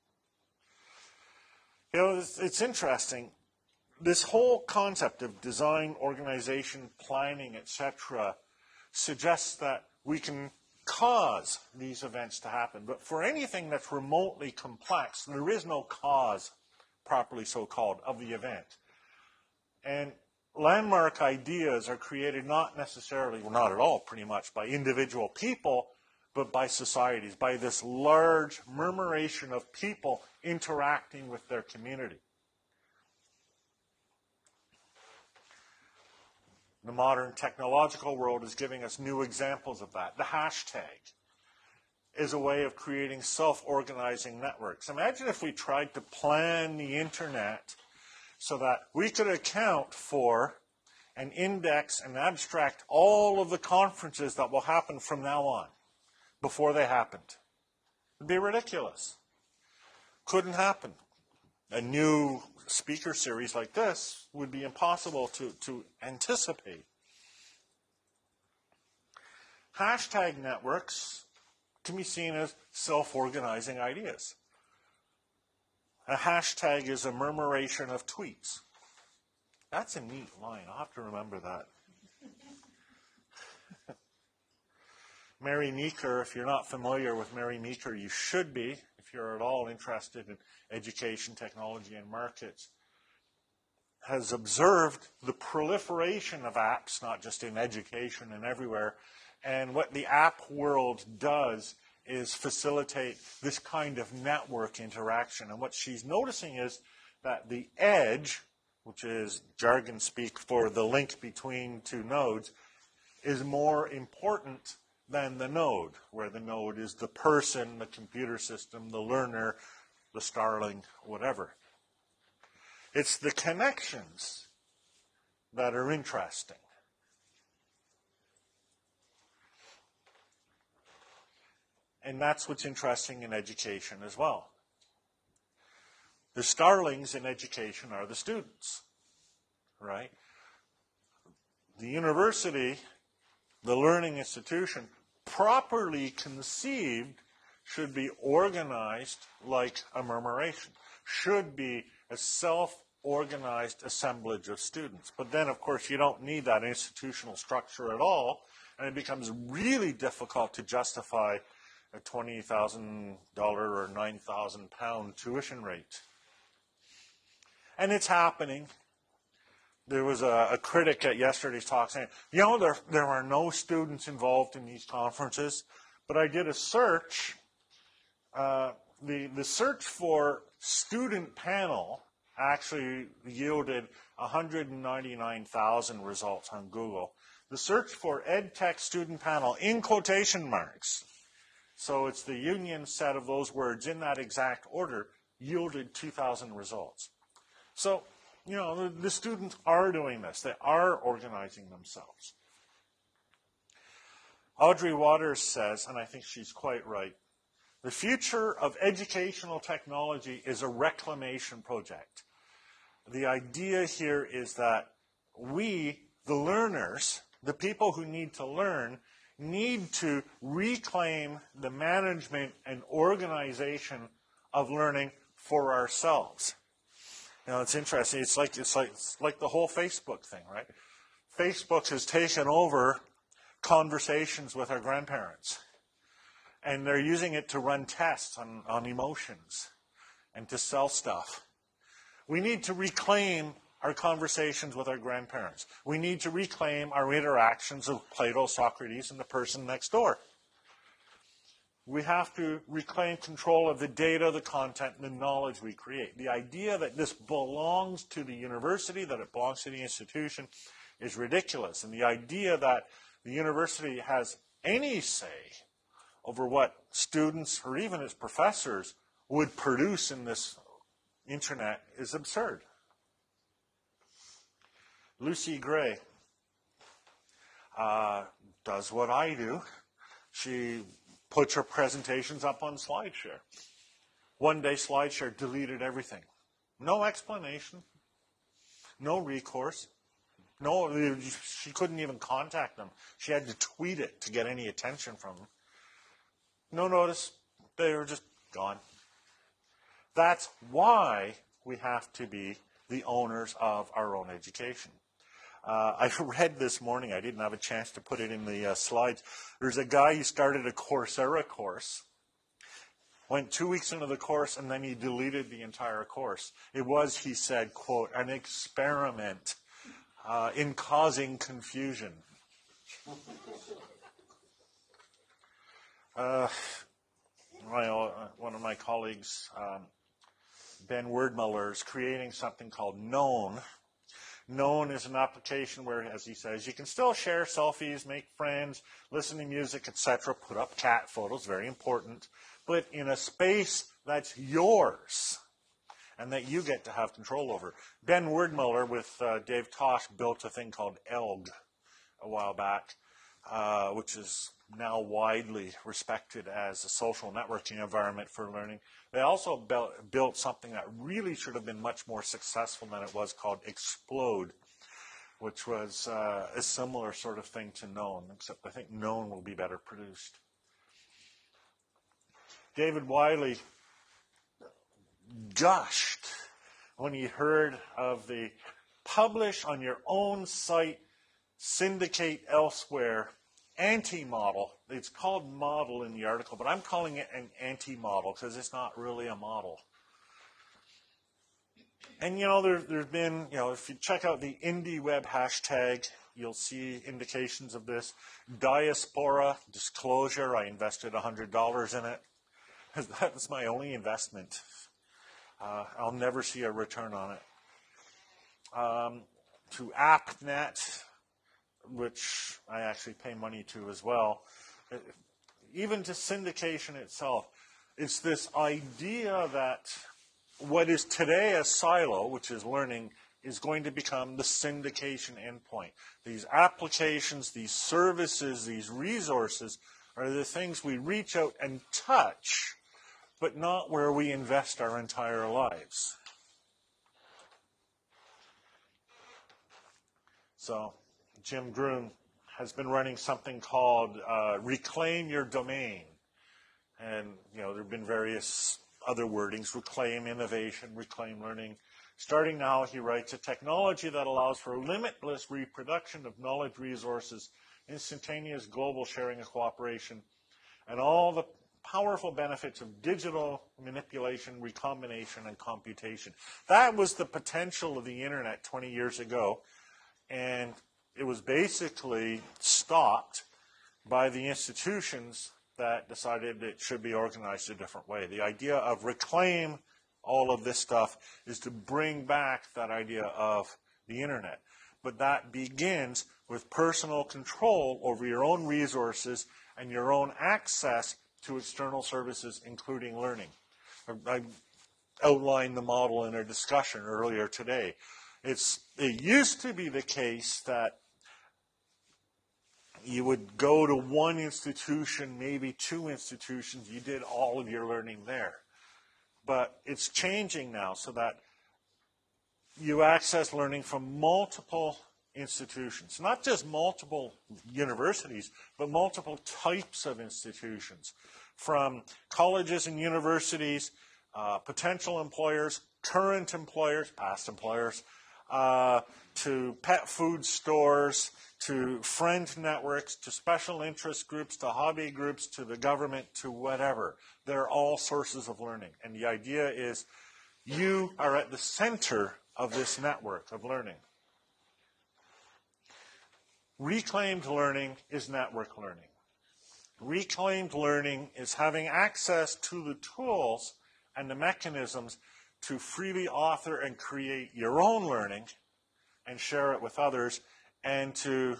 You know, it's interesting. This whole concept of design, organization, planning, etc., suggests that we can cause these events to happen. But for anything that's remotely complex, there is no cause, properly so called, of the event. And landmark ideas are created not necessarily, well, not at all, pretty much, by individual people, but by societies, by this large murmuration of people interacting with their community. The modern technological world is giving us new examples of that. The hashtag is a way of creating self-organizing networks. Imagine if we tried to plan the internet so that we could account for and index and abstract all of the conferences that will happen from now on before they happened. It would be ridiculous. Couldn't happen. A new speaker series like this would be impossible to anticipate. Hashtag networks can be seen as self-organizing ideas. A hashtag is a murmuration of tweets. That's a neat line. I'll have to remember that. Mary Meeker, if you're not familiar with Mary Meeker, you should be, if you're at all interested in education, technology, and markets, has observed the proliferation of apps, not just in education and everywhere. And what the app world does is facilitate this kind of network interaction. And what she's noticing is that the edge, which is jargon speak for the link between two nodes, is more important than the node, where the node is the person, the computer system, the learner, the starling, whatever. It's the connections that are interesting. And that's what's interesting in education as well. The starlings in education are the students, right? The university, the learning institution, properly conceived, should be organized like a murmuration, should be a self-organized assemblage of students. But then, of course, you don't need that institutional structure at all, and it becomes really difficult to justify a $20,000 or £9,000 tuition rate. And it's happening. There was a critic at yesterday's talk saying, you know, there are no students involved in these conferences, but I did a search. The search for student panel actually yielded 199,000 results on Google. The search for EdTech student panel, in quotation marks, so it's the union set of those words in that exact order, yielded 2,000 results. So, you know, the students are doing this. They are organizing themselves. Audrey Waters says, and I think she's quite right, the future of educational technology is a reclamation project. The idea here is that we, the learners, the people who need to learn, need to reclaim the management and organization of learning for ourselves. You know, it's interesting. It's like the whole Facebook thing, right? Facebook has taken over conversations with our grandparents, and they're using it to run tests on emotions and to sell stuff. We need to reclaim our conversations with our grandparents. We need to reclaim our interactions with Plato, Socrates, and the person next door. We have to reclaim control of the data, the content, and the knowledge we create. The idea that this belongs to the university, that it belongs to the institution, is ridiculous. And the idea that the university has any say over what students or even as professors would produce in this internet is absurd. Lucy Gray does what I do. She puts her presentations up on SlideShare. One day SlideShare deleted everything. No explanation, no recourse. No, she couldn't even contact them. She had to tweet it to get any attention from them. No notice. They were just gone. That's why we have to be the owners of our own education. I read this morning, I didn't have a chance to put it in the slides. There's a guy who started a Coursera course, went 2 weeks into the course, and then he deleted the entire course. It was, he said, quote, an experiment in causing confusion. One of my colleagues, Ben Wordmuller, is creating something called Known. Known is an application where, as he says, you can still share selfies, make friends, listen to music, etc., put up cat photos, very important, but in a space that's yours and that you get to have control over. Ben Wordmuller with Dave Tosh built a thing called ELG a while back, which is now widely respected as a social networking environment for learning. They also built something that really should have been much more successful than it was, called Explode, which was a similar sort of thing to Known, except I think Known will be better produced. David Wiley gushed when he heard of the publish on your own site, syndicate elsewhere anti-model. It's called model in the article, but I'm calling it an anti-model because it's not really a model. And, there's been, if you check out the IndieWeb hashtag, you'll see indications of this. Diaspora disclosure, I invested $100 in it. That was my only investment. I'll never see a return on it. To AppNet, which I actually pay money to as well. Even to syndication itself, it's this idea that what is today a silo, which is learning, is going to become the syndication endpoint. These applications, these services, these resources are the things we reach out and touch, but not where we invest our entire lives. So Jim Groom has been running something called Reclaim Your Domain. And, there have been various other wordings: reclaim innovation, reclaim learning. Starting now, he writes, a technology that allows for limitless reproduction of knowledge resources, instantaneous global sharing and cooperation, and all the powerful benefits of digital manipulation, recombination, and computation. That was the potential of the internet 20 years ago, and it was basically stopped by the institutions that decided it should be organized a different way. The idea of reclaim all of this stuff is to bring back that idea of the internet. But that begins with personal control over your own resources and your own access to external services, including learning. I outlined the model in our discussion earlier today. It used to be the case that you would go to one institution, maybe two institutions, you did all of your learning there. But it's changing now so that you access learning from multiple institutions, not just multiple universities, but multiple types of institutions, from colleges and universities, potential employers, current employers, past employers, to pet food stores, to friend networks, to special interest groups, to hobby groups, to the government, to whatever. They're all sources of learning. And the idea is you are at the center of this network of learning. Reclaimed learning is network learning. Reclaimed learning is having access to the tools and the mechanisms to freely author and create your own learning and share it with others, and to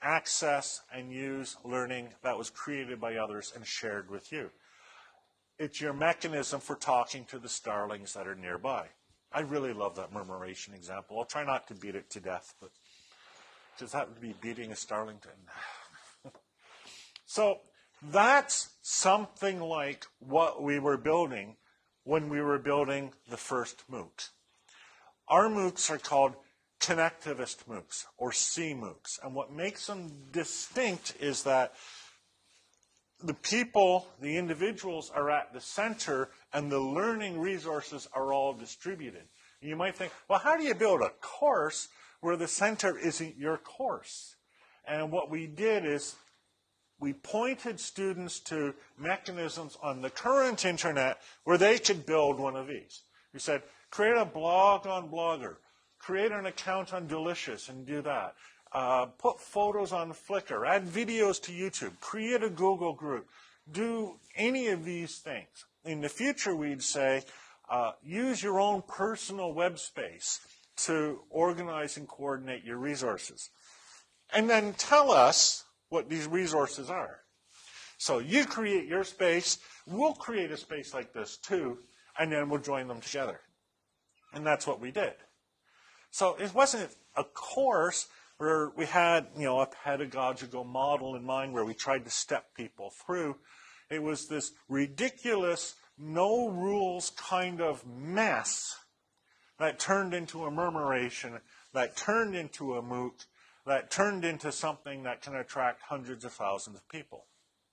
access and use learning that was created by others and shared with you. It's your mechanism for talking to the starlings that are nearby. I really love that murmuration example. I'll try not to beat it to death, but because that would be beating a starling to So that's something like what we were building when we were building the first MOOC. Our MOOCs are called connectivist MOOCs, or CMOOCs. And what makes them distinct is that the people, the individuals, are at the center, and the learning resources are all distributed. You might think, well, how do you build a course where the center isn't your course? And what we did is we pointed students to mechanisms on the current internet where they could build one of these. We said, create a blog on Blogger, create an account on Delicious and do that. Put photos on Flickr, add videos to YouTube, create a Google group, do any of these things. In the future, we'd say, use your own personal web space to organize and coordinate your resources. And then tell us what these resources are. So you create your space, we'll create a space like this too, and then we'll join them together. And that's what we did. So it wasn't a course where we had, a pedagogical model in mind where we tried to step people through. It was this ridiculous, no rules kind of mess that turned into a murmuration, that turned into a MOOC, that turned into something that can attract hundreds of thousands of people.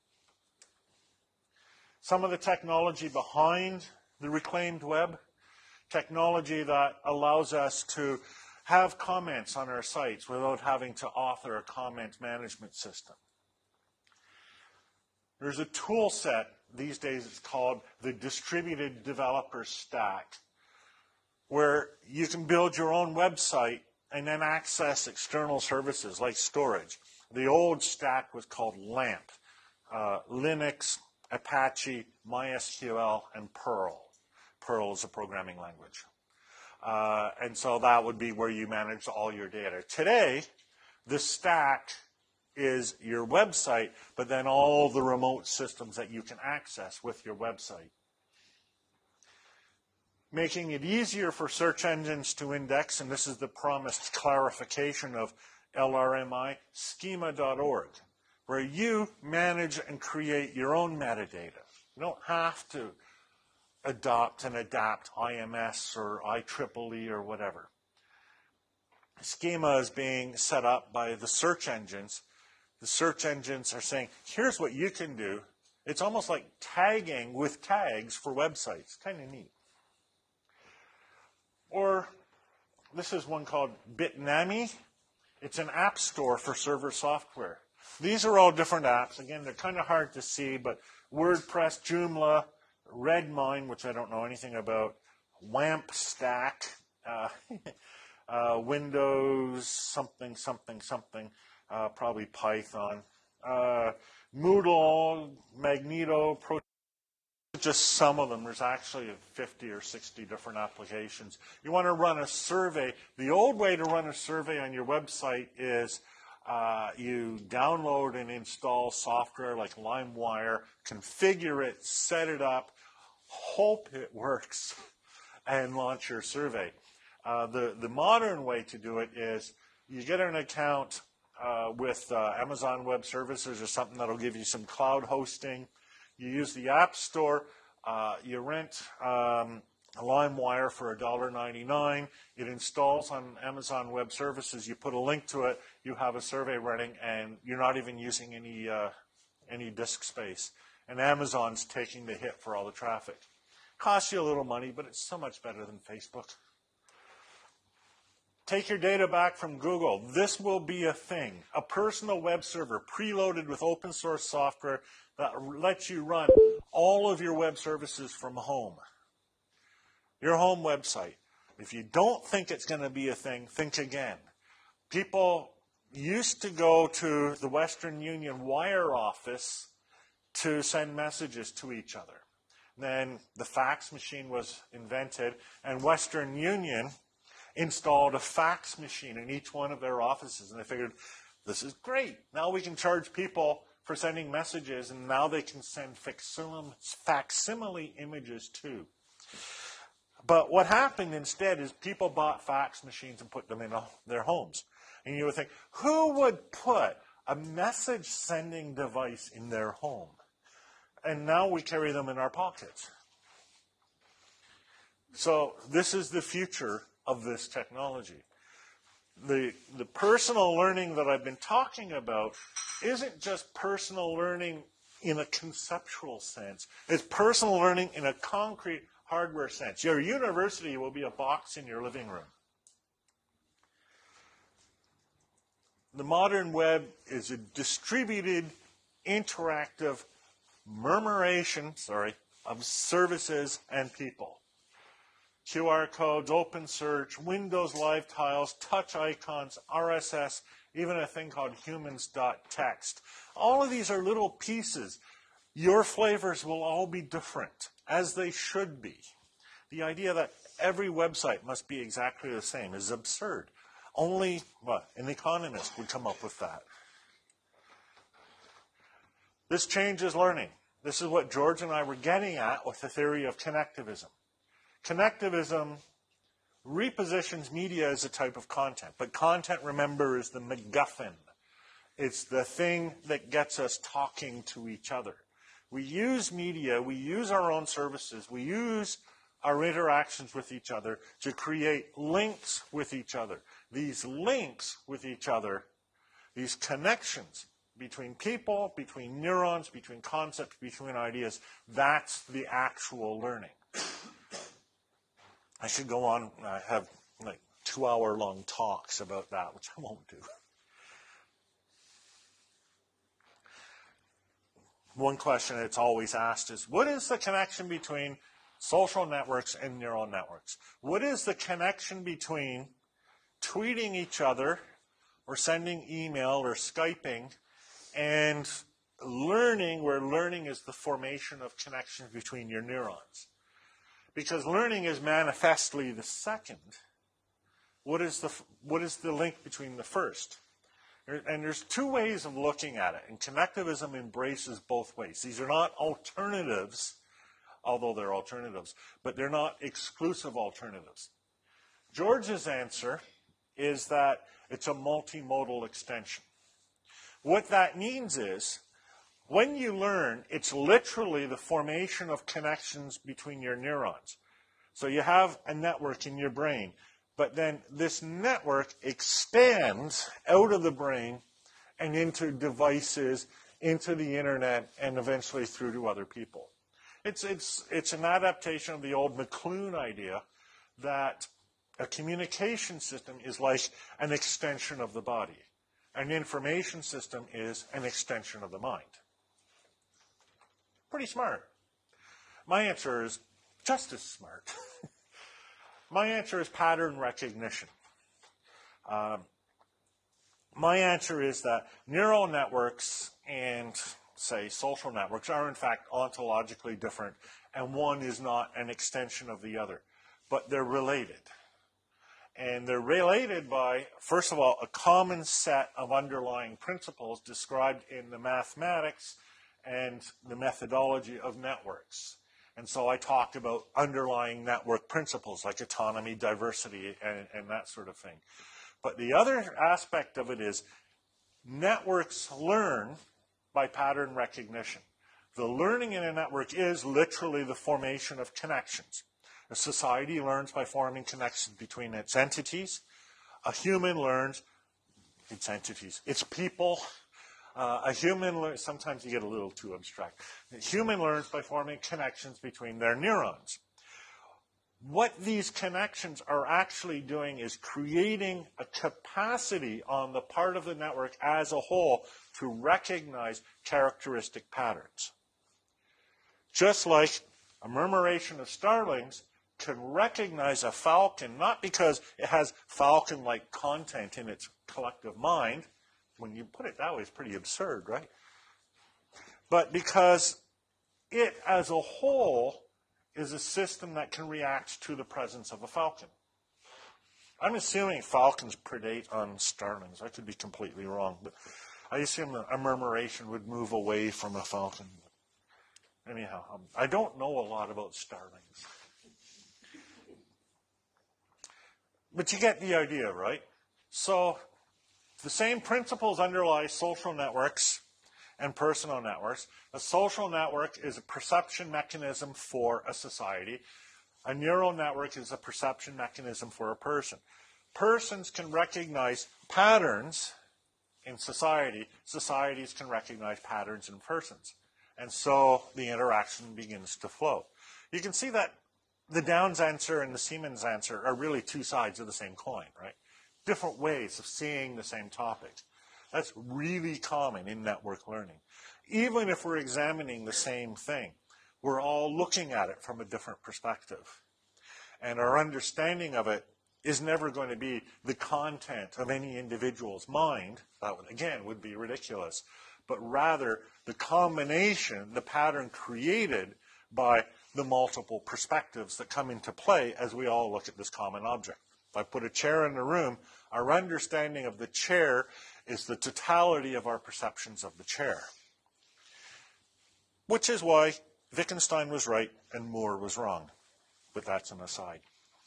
Some of the technology behind the reclaimed web, technology that allows us to have comments on our sites without having to author a comment management system. There's a tool set, these days it's called the Distributed Developer Stack, where you can build your own website and then access external services like storage. The old stack was called LAMP, Linux, Apache, MySQL, and Perl. Perl is a programming language. And so that would be where you manage all your data. Today, the stack is your website, but then all the remote systems that you can access with your website. Making it easier for search engines to index, and this is the promised clarification of LRMI, schema.org, where you manage and create your own metadata. You don't have to adopt and adapt IMS or IEEE or whatever. Schema is being set up by the search engines. The search engines are saying, here's what you can do. It's almost like tagging with tags for websites. Kind of neat. Or this is one called Bitnami. It's an app store for server software. These are all different apps. Again, they're kind of hard to see, but WordPress, Joomla, Redmine, which I don't know anything about, WAMP Stack, Windows something, probably Python, Moodle, Magneto, just some of them. There's actually 50 or 60 different applications. You want to run a survey. The old way to run a survey on your website is you download and install software like LimeWire, configure it, set it up, hope it works, and launch your survey. The modern way to do it is you get an account with Amazon Web Services or something that'll give you some cloud hosting. You use the App Store. You rent LimeWire for $1.99. It installs on Amazon Web Services. You put a link to it. You have a survey running, and you're not even using any disk space. And Amazon's taking the hit for all the traffic. Costs you a little money, but it's so much better than Facebook. Take your data back from Google. This will be a thing. A personal web server preloaded with open source software that lets you run all of your web services from home. Your home website. If you don't think it's going to be a thing, think again. People used to go to the Western Union wire office to send messages to each other. Then the fax machine was invented, and Western Union installed a fax machine in each one of their offices, and they figured This is great. Now we can charge people for sending messages, and now they can send facsimile images too. But what happened instead is people bought fax machines and put them in their homes. And you would think, who would put a message sending device in their home? And now we carry them in our pockets. So this is the future of this technology. The personal learning that I've been talking about isn't just personal learning in a conceptual sense. It's personal learning in a concrete hardware sense. Your university will be a box in your living room. The modern web is a distributed, interactive murmuration, of services and people. QR codes, OpenSearch, Windows Live Tiles, touch icons, RSS, even a thing called humans.txt. All of these are little pieces. Your flavors will all be different, as they should be. The idea that every website must be exactly the same is absurd. Only, an economist would come up with that. This changes learning. This is what George and I were getting at with the theory of connectivism. Connectivism repositions media as a type of content. But content, remember, is the MacGuffin. It's the thing that gets us talking to each other. We use media, we use our own services, we use our interactions with each other to create links with each other. These links with each other, these connections between people, between neurons, between concepts, between ideas, that's the actual learning. I should go on. I have like 2-hour-long talks about that, which I won't do. One question that's always asked is, what is the connection between social networks and neural networks? What is the connection between tweeting each other or sending email or Skyping and learning, where learning is the formation of connections between your neurons? Because learning is manifestly the second. What is the link between the first? And there's two ways of looking at it, and connectivism embraces both ways. These are not alternatives, although they're alternatives, but they're not exclusive alternatives. George's answer is that it's a multimodal extension. What that means is, when you learn, it's literally the formation of connections between your neurons. So you have a network in your brain, but then this network extends out of the brain and into devices, into the internet, and eventually through to other people. It's an adaptation of the old McLuhan idea that a communication system is like an extension of the body. An information system is an extension of the mind. Pretty smart. My answer is just as smart. My answer is pattern recognition. My answer is that neural networks and, say, social networks are in fact ontologically different, and one is not an extension of the other, but they're related. And they're related by, first of all, a common set of underlying principles described in the mathematics and the methodology of networks. And so I talked about underlying network principles like autonomy, diversity, and that sort of thing. But the other aspect of it is networks learn by pattern recognition. The learning in a network is literally the formation of connections. A society learns by forming connections between its entities. A human learns its entities, its people. A human learns, sometimes you get a little too abstract. A human learns by forming connections between their neurons. What these connections are actually doing is creating a capacity on the part of the network as a whole to recognize characteristic patterns. Just like a murmuration of starlings can recognize a falcon, not because it has falcon-like content in its collective mind. When you put it that way, it's pretty absurd, right? But because it as a whole is a system that can react to the presence of a falcon. I'm assuming falcons predate on starlings. I could be completely wrong, but I assume a murmuration would move away from a falcon. Anyhow, I don't know a lot about starlings. But you get the idea, right? So the same principles underlie social networks and personal networks. A social network is a perception mechanism for a society. A neural network is a perception mechanism for a person. Persons can recognize patterns in society. Societies can recognize patterns in persons. And so the interaction begins to flow. You can see that the Downs answer and the Siemens answer are really two sides of the same coin, right? Different ways of seeing the same topic. That's really common in network learning. Even if we're examining the same thing, we're all looking at it from a different perspective. And our understanding of it is never going to be the content of any individual's mind. That, again, would be ridiculous. But rather, the combination, the pattern created by the multiple perspectives that come into play as we all look at this common object. If I put a chair in the room, our understanding of the chair is the totality of our perceptions of the chair. Which is why Wittgenstein was right and Moore was wrong. But that's an aside.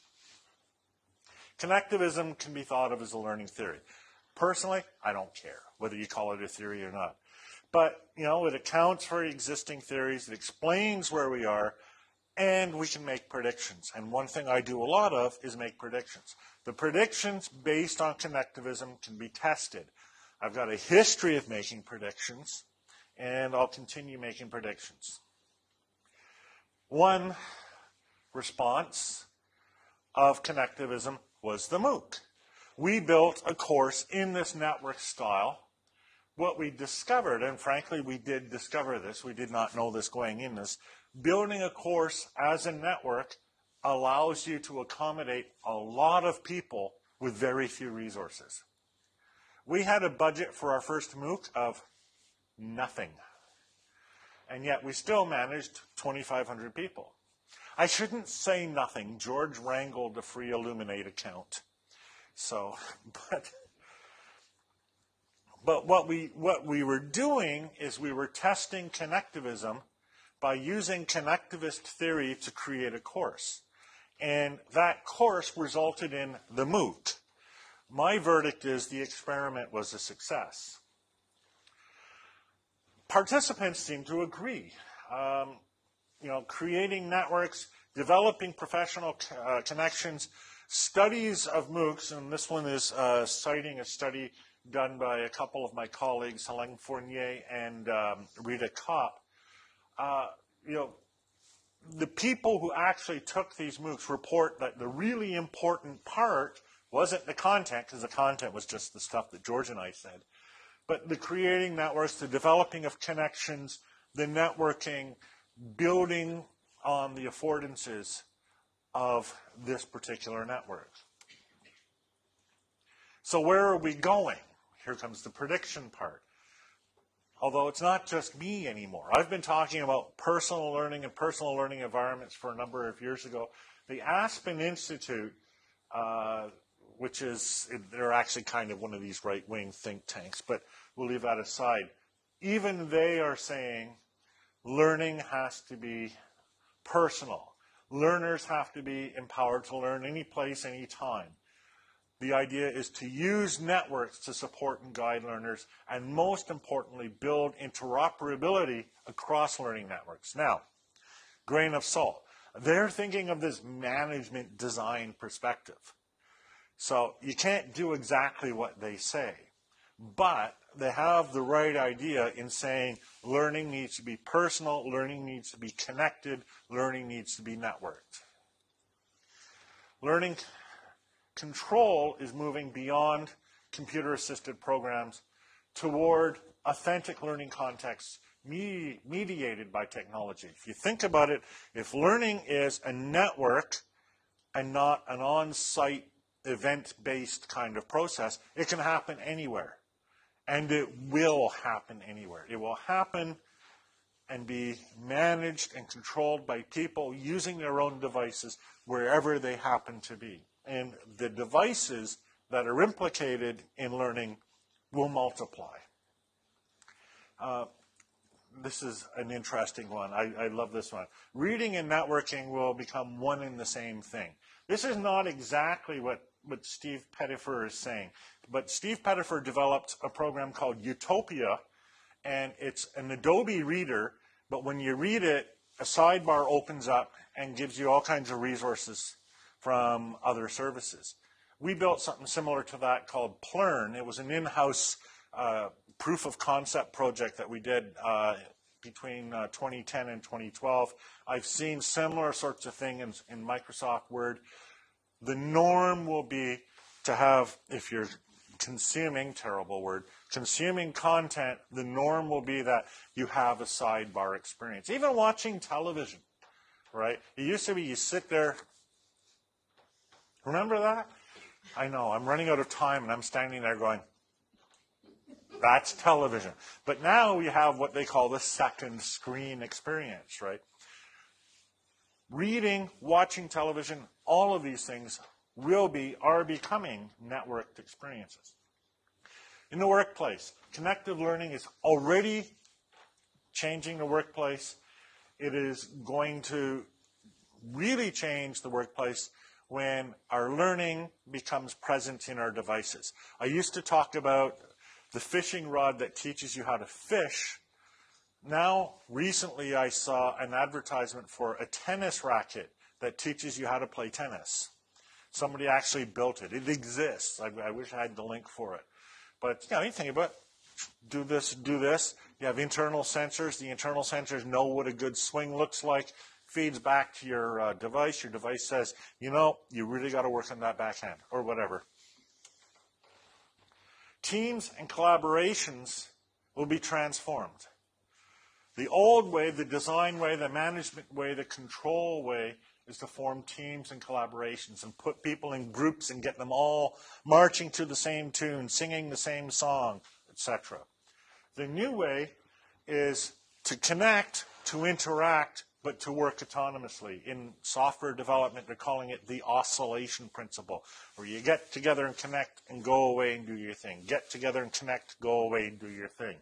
Connectivism can be thought of as a learning theory. Personally, I don't care whether you call it a theory or not. But, it accounts for existing theories, it explains where we are, and we can make predictions. And one thing I do a lot of is make predictions. The predictions based on connectivism can be tested. I've got a history of making predictions, and I'll continue making predictions. One response of connectivism was the MOOC. We built a course in this network style. What we discovered, and frankly we did discover this, we did not know this going in this, building a course as a network allows you to accommodate a lot of people with very few resources. We had a budget for our first MOOC of nothing. And yet we still managed 2,500 people. I shouldn't say nothing. George wrangled a free Illuminate account. So, but what we were doing is we were testing connectivism by using connectivist theory to create a course. And that course resulted in the MOOC. My verdict is the experiment was a success. Participants seem to agree. Creating networks, developing professional connections, studies of MOOCs, and this one is citing a study done by a couple of my colleagues, Hélène Fournier and Rita Kopp. The people who actually took these MOOCs report that the really important part wasn't the content, because the content was just the stuff that George and I said, but the creating networks, the developing of connections, the networking, building on the affordances of this particular network. So where are we going? Here comes the prediction part. Although it's not just me anymore. I've been talking about personal learning and personal learning environments for a number of years ago. The Aspen Institute, which is, they're actually kind of one of these right-wing think tanks, but we'll leave that aside. Even they are saying learning has to be personal. Learners have to be empowered to learn any place, any time. The idea is to use networks to support and guide learners, and most importantly, build interoperability across learning networks. Now, grain of salt. They're thinking of this management design perspective. So you can't do exactly what they say, but they have the right idea in saying learning needs to be personal, learning needs to be connected, learning needs to be networked. Learning control is moving beyond computer-assisted programs toward authentic learning contexts mediated by technology. If you think about it, if learning is a network and not an on-site event-based kind of process, it can happen anywhere. And it will happen anywhere. It will happen and be managed and controlled by people using their own devices wherever they happen to be. and the devices that are implicated in learning will multiply. This is an interesting one. I love this one. Reading and networking will become one and the same thing. This is not exactly what Steve Pettifer is saying, but Steve Pettifer developed a program called Utopia, and it's an Adobe reader, but when you read it, a sidebar opens up and gives you all kinds of resources from other services. We built something similar to that called Plurn. It was an in-house proof of concept project that we did between 2010 and 2012. I've seen similar sorts of things in Microsoft Word. The norm will be to have, if you're consuming, terrible word, consuming content, the norm will be that you have a sidebar experience. Even watching television, right? It used to be you sit there. Remember that? I know, I'm running out of time and I'm standing there going, that's television. But now we have what they call the second screen experience, right? Reading, watching television, all of these things are becoming networked experiences. In the workplace, connected learning is already changing the workplace. It is going to really change the workplace when our learning becomes present in our devices. I used to talk about the fishing rod that teaches you how to fish. Now, recently I saw an advertisement for a tennis racket that teaches you how to play tennis. Somebody actually built it. It exists. I wish I had the link for it. But you think about it. Do this, do this. You have internal sensors. The internal sensors know what a good swing looks like. Feeds back to your device. Your device says, you really got to work on that backhand, or whatever. Teams and collaborations will be transformed. The old way, the design way, the management way, the control way is to form teams and collaborations and put people in groups and get them all marching to the same tune, singing the same song, etc. The new way is to connect, to interact, but to work autonomously. In software development, they're calling it the oscillation principle, where you get together and connect and go away and do your thing. Get together and connect, go away and do your thing.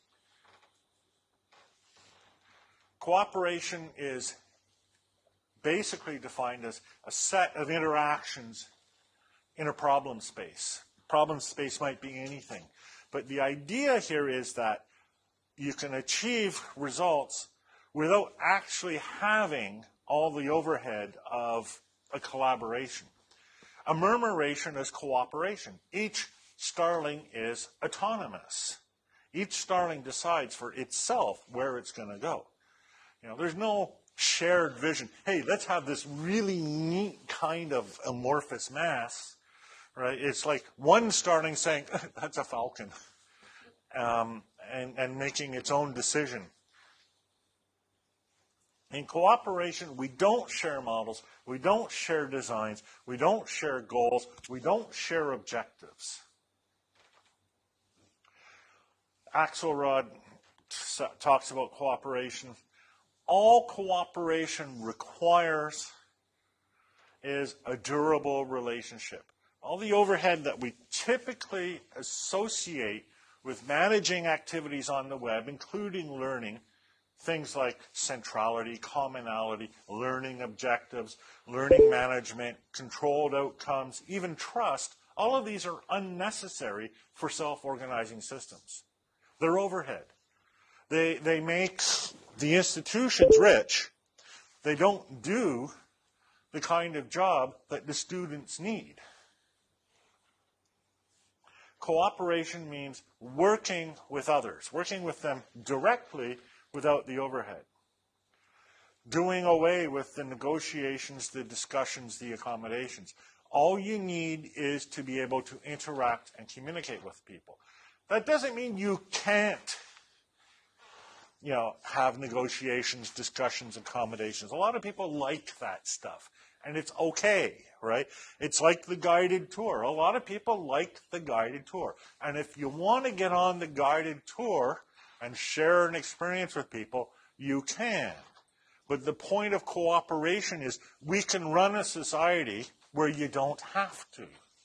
Cooperation is basically defined as a set of interactions in a problem space. Problem space might be anything. But the idea here is that you can achieve results without actually having all the overhead of a collaboration. A murmuration is cooperation. Each starling is autonomous. Each starling decides for itself where it's going to go. There's no shared vision. Hey, let's have this really neat kind of amorphous mass, right? It's like one starling saying, that's a falcon, and making its own decision. In cooperation, we don't share models, we don't share designs, we don't share goals, we don't share objectives. Axelrod talks about cooperation. All cooperation requires is a durable relationship. All the overhead that we typically associate with managing activities on the web, including learning, things like centrality, commonality, learning objectives, learning management, controlled outcomes, even trust, all of these are unnecessary for self-organizing systems. They're overhead. They make the institutions rich. They don't do the kind of job that the students need. Cooperation means working with others, working with them directly without the overhead. Doing away with the negotiations, the discussions, the accommodations. All you need is to be able to interact and communicate with people. That doesn't mean you can't, have negotiations, discussions, accommodations. A lot of people like that stuff, and it's okay, right? It's like the guided tour. A lot of people like the guided tour. And if you want to get on the guided tour and share an experience with people, you can. But the point of cooperation is we can run a society where you don't have to.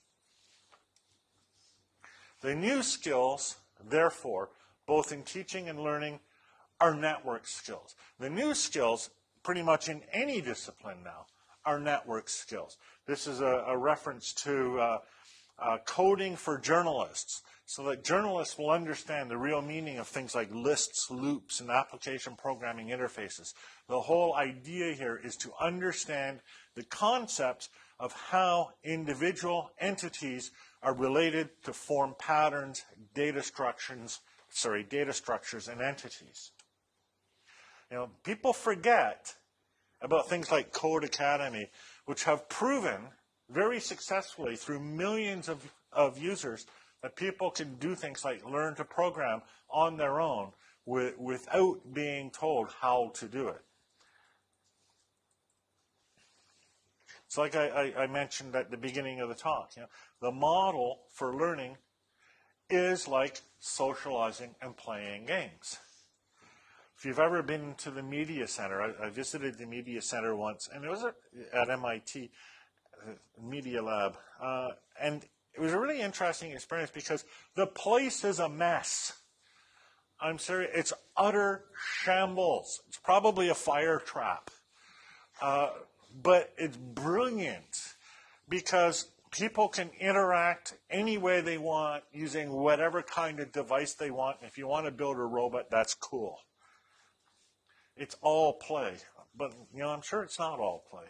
The new skills, therefore, both in teaching and learning, are network skills. The new skills, pretty much in any discipline now, are network skills. This is a reference to coding for journalists, so that journalists will understand the real meaning of things like lists, loops, and application programming interfaces. The whole idea here is to understand the concepts of how individual entities are related to form patterns, data structures, and entities. You know, people forget about things like Codecademy, which have proven very successfully through millions of users that people can do things like learn to program on their own without being told how to do it. So like I mentioned at the beginning of the talk, you know, the model for learning is like socializing and playing games. If you've ever been to the Media Center, I visited the Media Center once, and it was at MIT, Media Lab, and it was a really interesting experience because the place is a mess. I'm serious, it's utter shambles. It's probably a fire trap. But it's brilliant because people can interact any way they want using whatever kind of device they want. If you want to build a robot, that's cool. It's all play. But, you know, I'm sure it's not all play.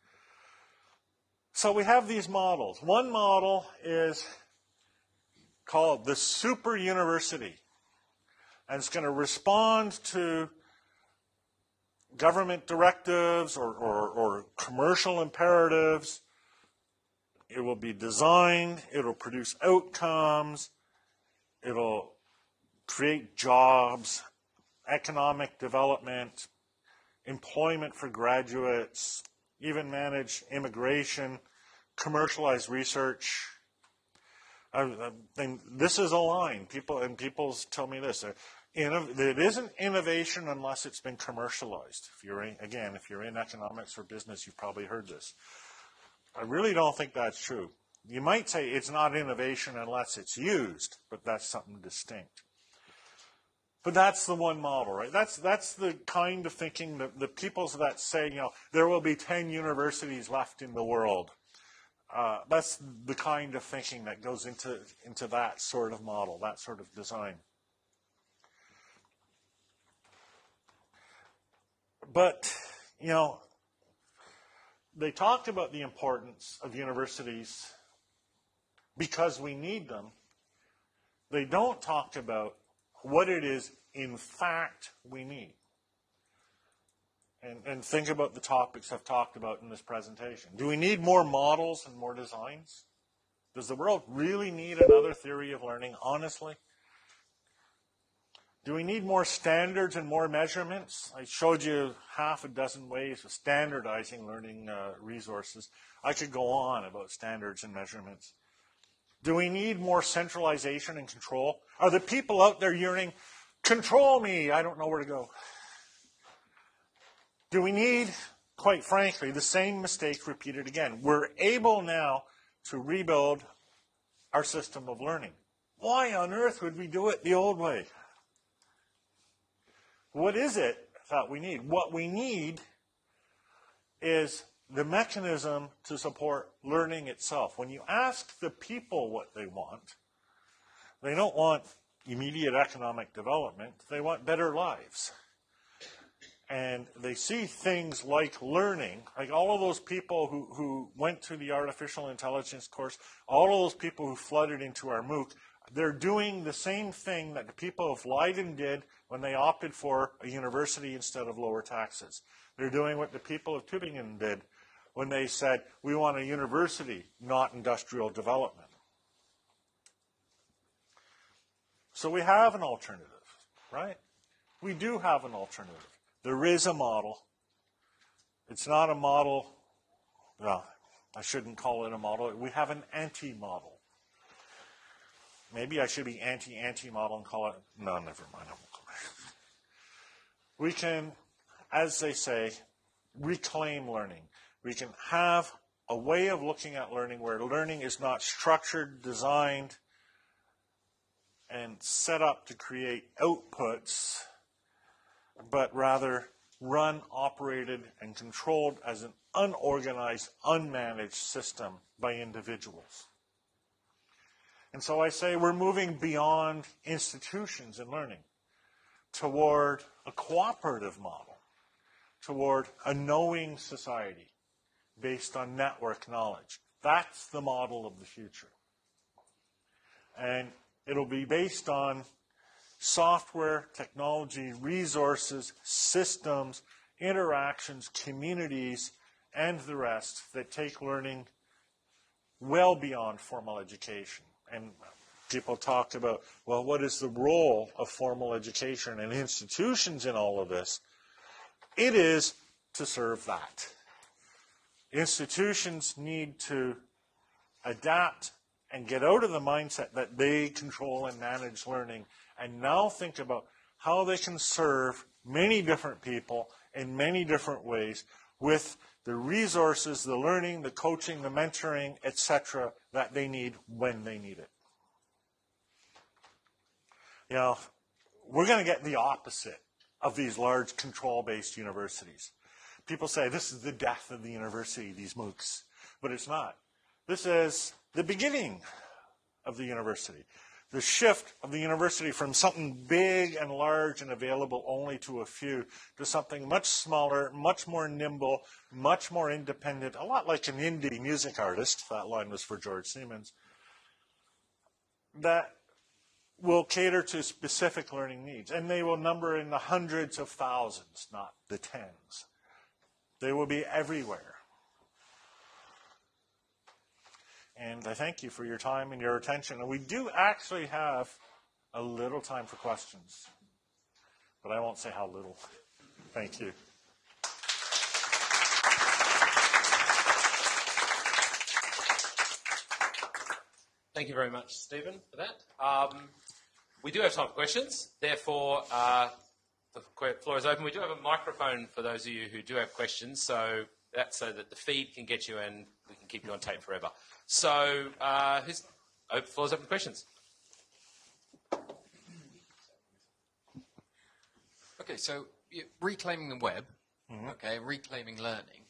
So we have these models. One model is called the super university. And it's going to respond to government directives or commercial imperatives. It will be designed, it'll produce outcomes, it'll create jobs, economic development, employment for graduates, even manage immigration, commercialize research. This is a line. People tell me this. It isn't innovation unless it's been commercialized. If you're in economics or business, you've probably heard this. I really don't think that's true. You might say it's not innovation unless it's used, but that's something distinct. But that's the one model, right? That's the kind of thinking the peoples that say, you know, there will be 10 universities left in the world. That's the kind of thinking that goes into that sort of model, that sort of design. But, you know, they talked about the importance of universities because we need them. They don't talk about what it is in fact we need. And think about the topics I've talked about in this presentation. Do we need more models and more designs? Does the world really need another theory of learning, honestly? Do we need more standards and more measurements? I showed you half a dozen ways of standardizing learning resources. I could go on about standards and measurements. Do we need more centralization and control? Are the people out there yearning, control me, I don't know where to go? Do we need, quite frankly, the same mistake repeated again? We're able now to rebuild our system of learning. Why on earth would we do it the old way? What is it that we need? What we need is the mechanism to support learning itself. When you ask the people what they don't want immediate economic development. They want better lives. And they see things like learning, like all of those people who went to the artificial intelligence course, all of those people who flooded into our MOOC, they're doing the same thing that the people of Leiden did when they opted for a university instead of lower taxes. They're doing what the people of Tübingen did when they said, we want a university, not industrial development. So we have an alternative, right? We do have an alternative. There is a model. It's not a model, well, I shouldn't call it a model. We have an anti-model. Maybe I should be anti-model and call it, no, never mind. We can, as they say, reclaim learning. We can have a way of looking at learning where learning is not structured, designed, and set up to create outputs, but rather run, operated, and controlled as an unorganized, unmanaged system by individuals. And so I say we're moving beyond institutions in learning toward a cooperative model, toward a knowing society based on network knowledge. That's the model of the future. And it'll be based on software, technology, resources, systems, interactions, communities, and the rest that take learning well beyond formal education. And people talk about, well, what is the role of formal education and institutions in all of this? It is to serve that. Institutions need to adapt and get out of the mindset that they control and manage learning and now think about how they can serve many different people in many different ways with the resources, the learning, the coaching, the mentoring, etc., that they need when they need it. You know, we're going to get the opposite of these large control-based universities. People say this is the death of the university, these MOOCs, but it's not. This is the beginning of the university. The shift of the university from something big and large and available only to a few to something much smaller, much more nimble, much more independent, a lot like an indie music artist, that line was for George Siemens, that will cater to specific learning needs. And they will number in the hundreds of thousands, not the tens. They will be everywhere. And I thank you for your time and your attention. And we do actually have a little time for questions. But I won't say how little. Thank you. Thank you very much, Stephen, for that. We do have time for questions. Therefore, the floor is open. We do have a microphone for those of you who do have questions, so that's so that the feed can get you and we can keep you on tape forever. So, floor's open for questions. Okay, so reclaiming the web, okay, reclaiming learning.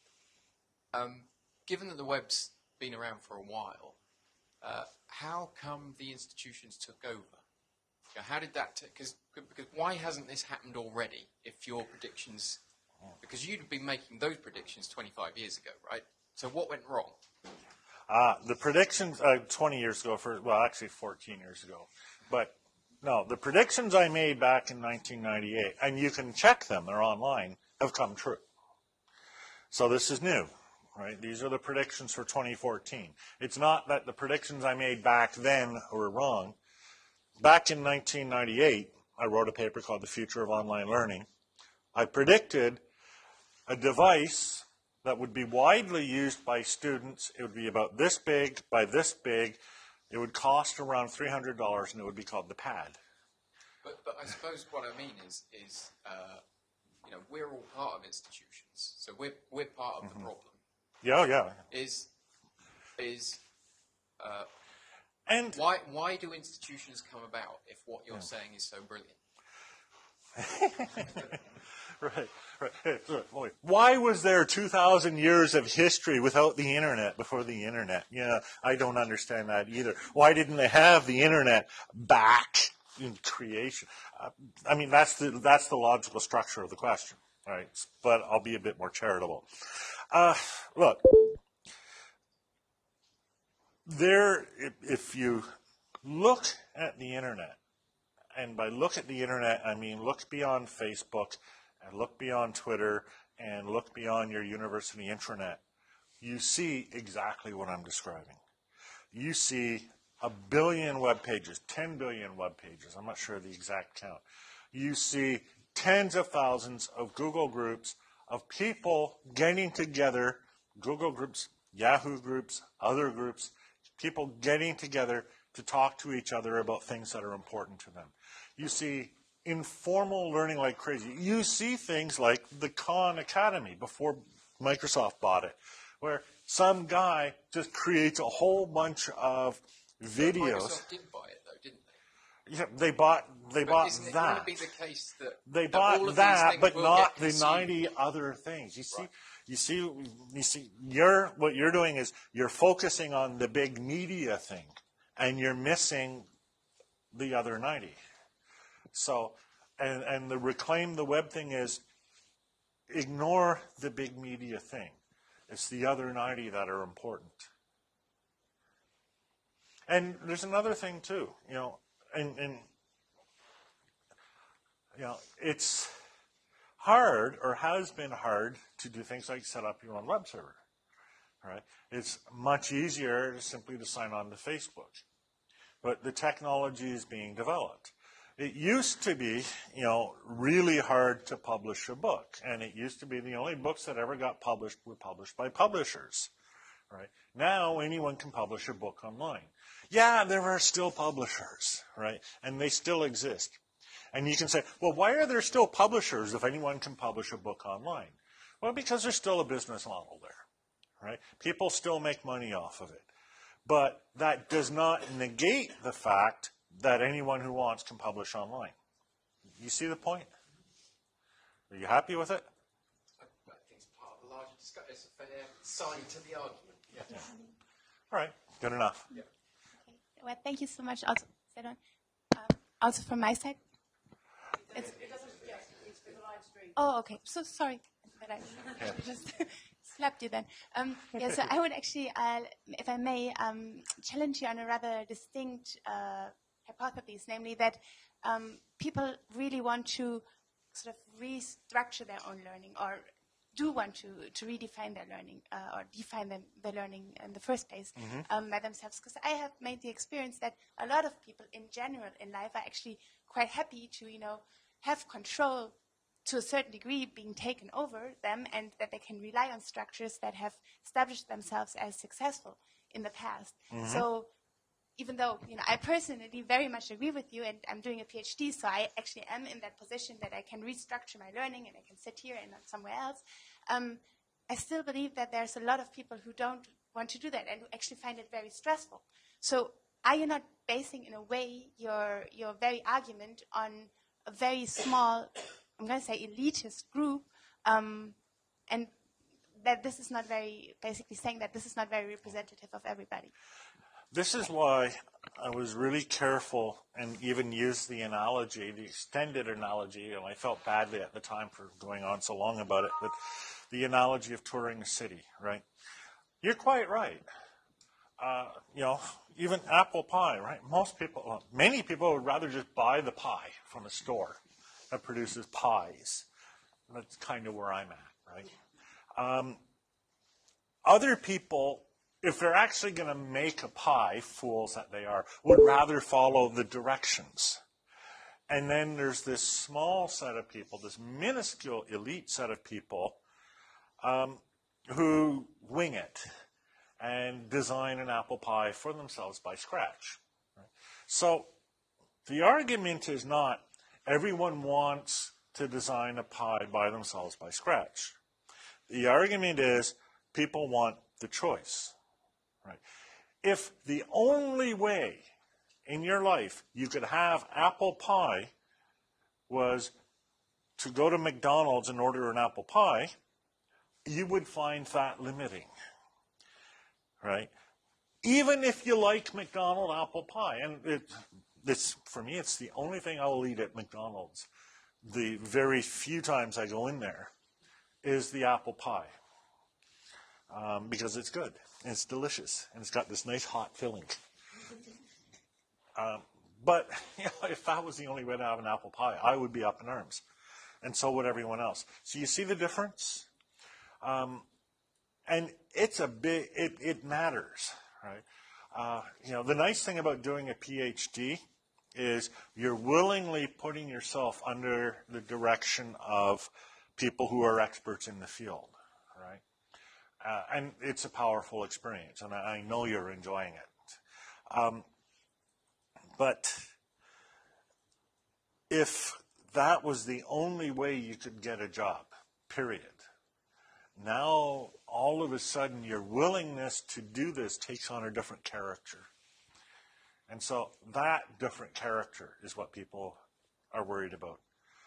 Given that the web's been around for a while, how come the institutions took over? How did that? Because why hasn't this happened already? If your predictions, because you'd have been making those predictions 25 years ago, right? So what went wrong? The predictions 20 years ago, actually 14 years ago, but no, the predictions I made back in 1998, and you can check them; they're online, have come true. So this is new. Right? These are the predictions for 2014. It's not that the predictions I made back then were wrong. Back in 1998, I wrote a paper called The Future of Online Learning. I predicted a device that would be widely used by students. It would be about this big by this big. It would cost around $300, and it would be called the Pad. But I suppose what I mean is we're all part of institutions, so we're part of the problem. Yeah. And why do institutions come about if what you're saying is so brilliant? Right. Why was there 2,000 years of history without the internet before the internet? Yeah, I don't understand that either. Why didn't they have the internet back in creation? I mean, that's the logical structure of the question, right? But I'll be a bit more charitable. Look, if you look at the internet, and by look at the internet, I mean look beyond Facebook, and look beyond Twitter, and look beyond your university intranet, you see exactly what I'm describing. You see 1 billion web pages, 10 billion web pages, I'm not sure the exact count. You see tens of thousands of Google groups of people getting together, Google groups, Yahoo groups, other groups, people getting together to talk to each other about things that are important to them. You see informal learning like crazy. You see things like the Khan Academy before Microsoft bought it, where some guy just creates a whole bunch of videos. Microsoft did buy it, though, didn't they? Yeah, they bought But that. Wouldn't it be the case that They that all bought of these that, things but will not get the consumed? 90 other things. Right. You see, what you're doing is you're focusing on the big media thing, and you're missing the other 90. So, and the reclaim the web thing is ignore the big media thing. It's the other 90 that are important. And there's another thing too, and it's hard, or has been hard, to do things like set up your own web server. Right? It's much easier simply to sign on to Facebook. But the technology is being developed. It used to be, really hard to publish a book. And it used to be the only books that ever got published were published by publishers. Right? Now anyone can publish a book online. Yeah, there are still publishers, right? And they still exist. And you can say, well, why are there still publishers if anyone can publish a book online? Well, because there's still a business model there, right? People still make money off of it. But that does not negate the fact that anyone who wants can publish online. You see the point? Are you happy with it? I think it's part of the larger discussion. It's a fair side to the argument. Yeah. All right, good enough. Yeah. Okay. Well, thank you so much. Also, also from my side. It's for the live stream. Oh, okay. So sorry that I just slapped you then. So I would actually, if I may, challenge you on a rather distinct hypothesis, namely that people really want to sort of restructure their own learning, or do want to redefine their learning, or define their learning in the first place by themselves. Because I have made the experience that a lot of people in general in life are actually quite happy to, have control to a certain degree being taken over them, and that they can rely on structures that have established themselves as successful in the past. So even though, I personally very much agree with you, and I'm doing a PhD, so I actually am in that position that I can restructure my learning and I can sit here and not somewhere else, I still believe that there's a lot of people who don't want to do that and who actually find it very stressful. So are you not basing, in a way, your very argument on a very small, I'm going to say elitist group, and that this is not basically saying that this is not very representative of everybody? This is why I was really careful and even used the analogy, the extended analogy, and I felt badly at the time for going on so long about it, but the analogy of touring a city, right? You're quite right. Even apple pie, right? Many people would rather just buy the pie from a store that produces pies. That's kind of where I'm at, right? Other people, if they're actually going to make a pie, fools that they are, would rather follow the directions. And then there's this small set of people, this minuscule elite set of people who wing it and design an apple pie for themselves by scratch. Right? So the argument is not everyone wants to design a pie by themselves by scratch. The argument is people want the choice. Right? If the only way in your life you could have apple pie was to go to McDonald's and order an apple pie, you would find that limiting. Right? Even if you like McDonald's apple pie, and for me, it's the only thing I will eat at McDonald's, the very few times I go in there, is the apple pie. Because it's good, and it's delicious, and it's got this nice hot filling. But if that was the only way to have an apple pie, I would be up in arms. And so would everyone else. So you see the difference? And it's it matters, right? The nice thing about doing a PhD is you're willingly putting yourself under the direction of people who are experts in the field, right? And it's a powerful experience, and I know you're enjoying it. But if that was the only way you could get a job, period, now all of a sudden your willingness to do this takes on a different character. And so that different character is what people are worried about.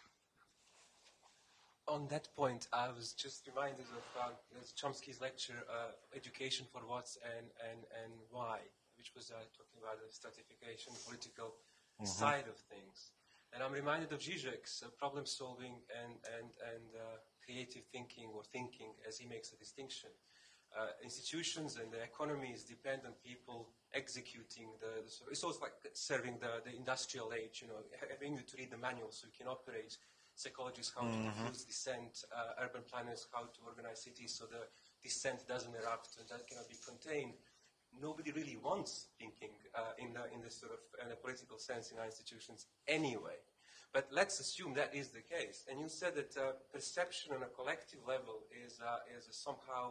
On that point, I was just reminded of Chomsky's lecture, Education for What and Why, which was talking about the stratification, political side of things. And I'm reminded of Zizek's problem solving and creative thinking, or thinking, as he makes a distinction. Institutions and the economies depend on people executing it's also like serving the industrial age, having to read the manual so you can operate. Psychologists how to reduce dissent, urban planners how to organize cities so the dissent doesn't erupt and that cannot be contained. Nobody really wants thinking in the sort of in a political sense in our institutions anyway. But let's assume that is the case. And you said that perception on a collective level is somehow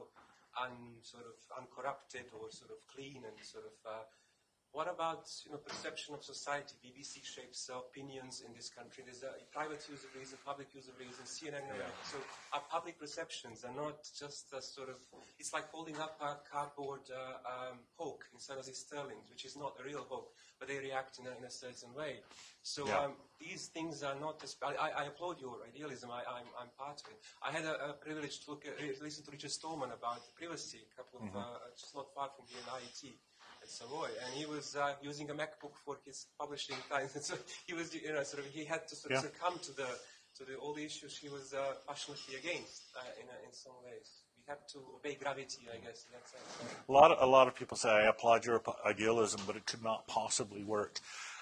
uncorrupted or sort of clean and sort of. What about perception of society? BBC shapes opinions in this country. There's a private use of reason, public use of reason, CNN. So our public perceptions are not just a sort of. It's like holding up a cardboard Hulk in San Jose Sterling, which is not a real Hulk, but they react in a certain way. So these things are not. I applaud your idealism. I'm part of it. I had a privilege to listen to Richard Stallman about privacy a couple of just not far from here in IET. Savoy, and he was using a MacBook for his publishing time, and so he was, he had to succumb to all the issues he was passionately against in some ways. We have to obey gravity, I guess, in that sense. A lot of people say, I applaud your idealism, but it could not possibly work.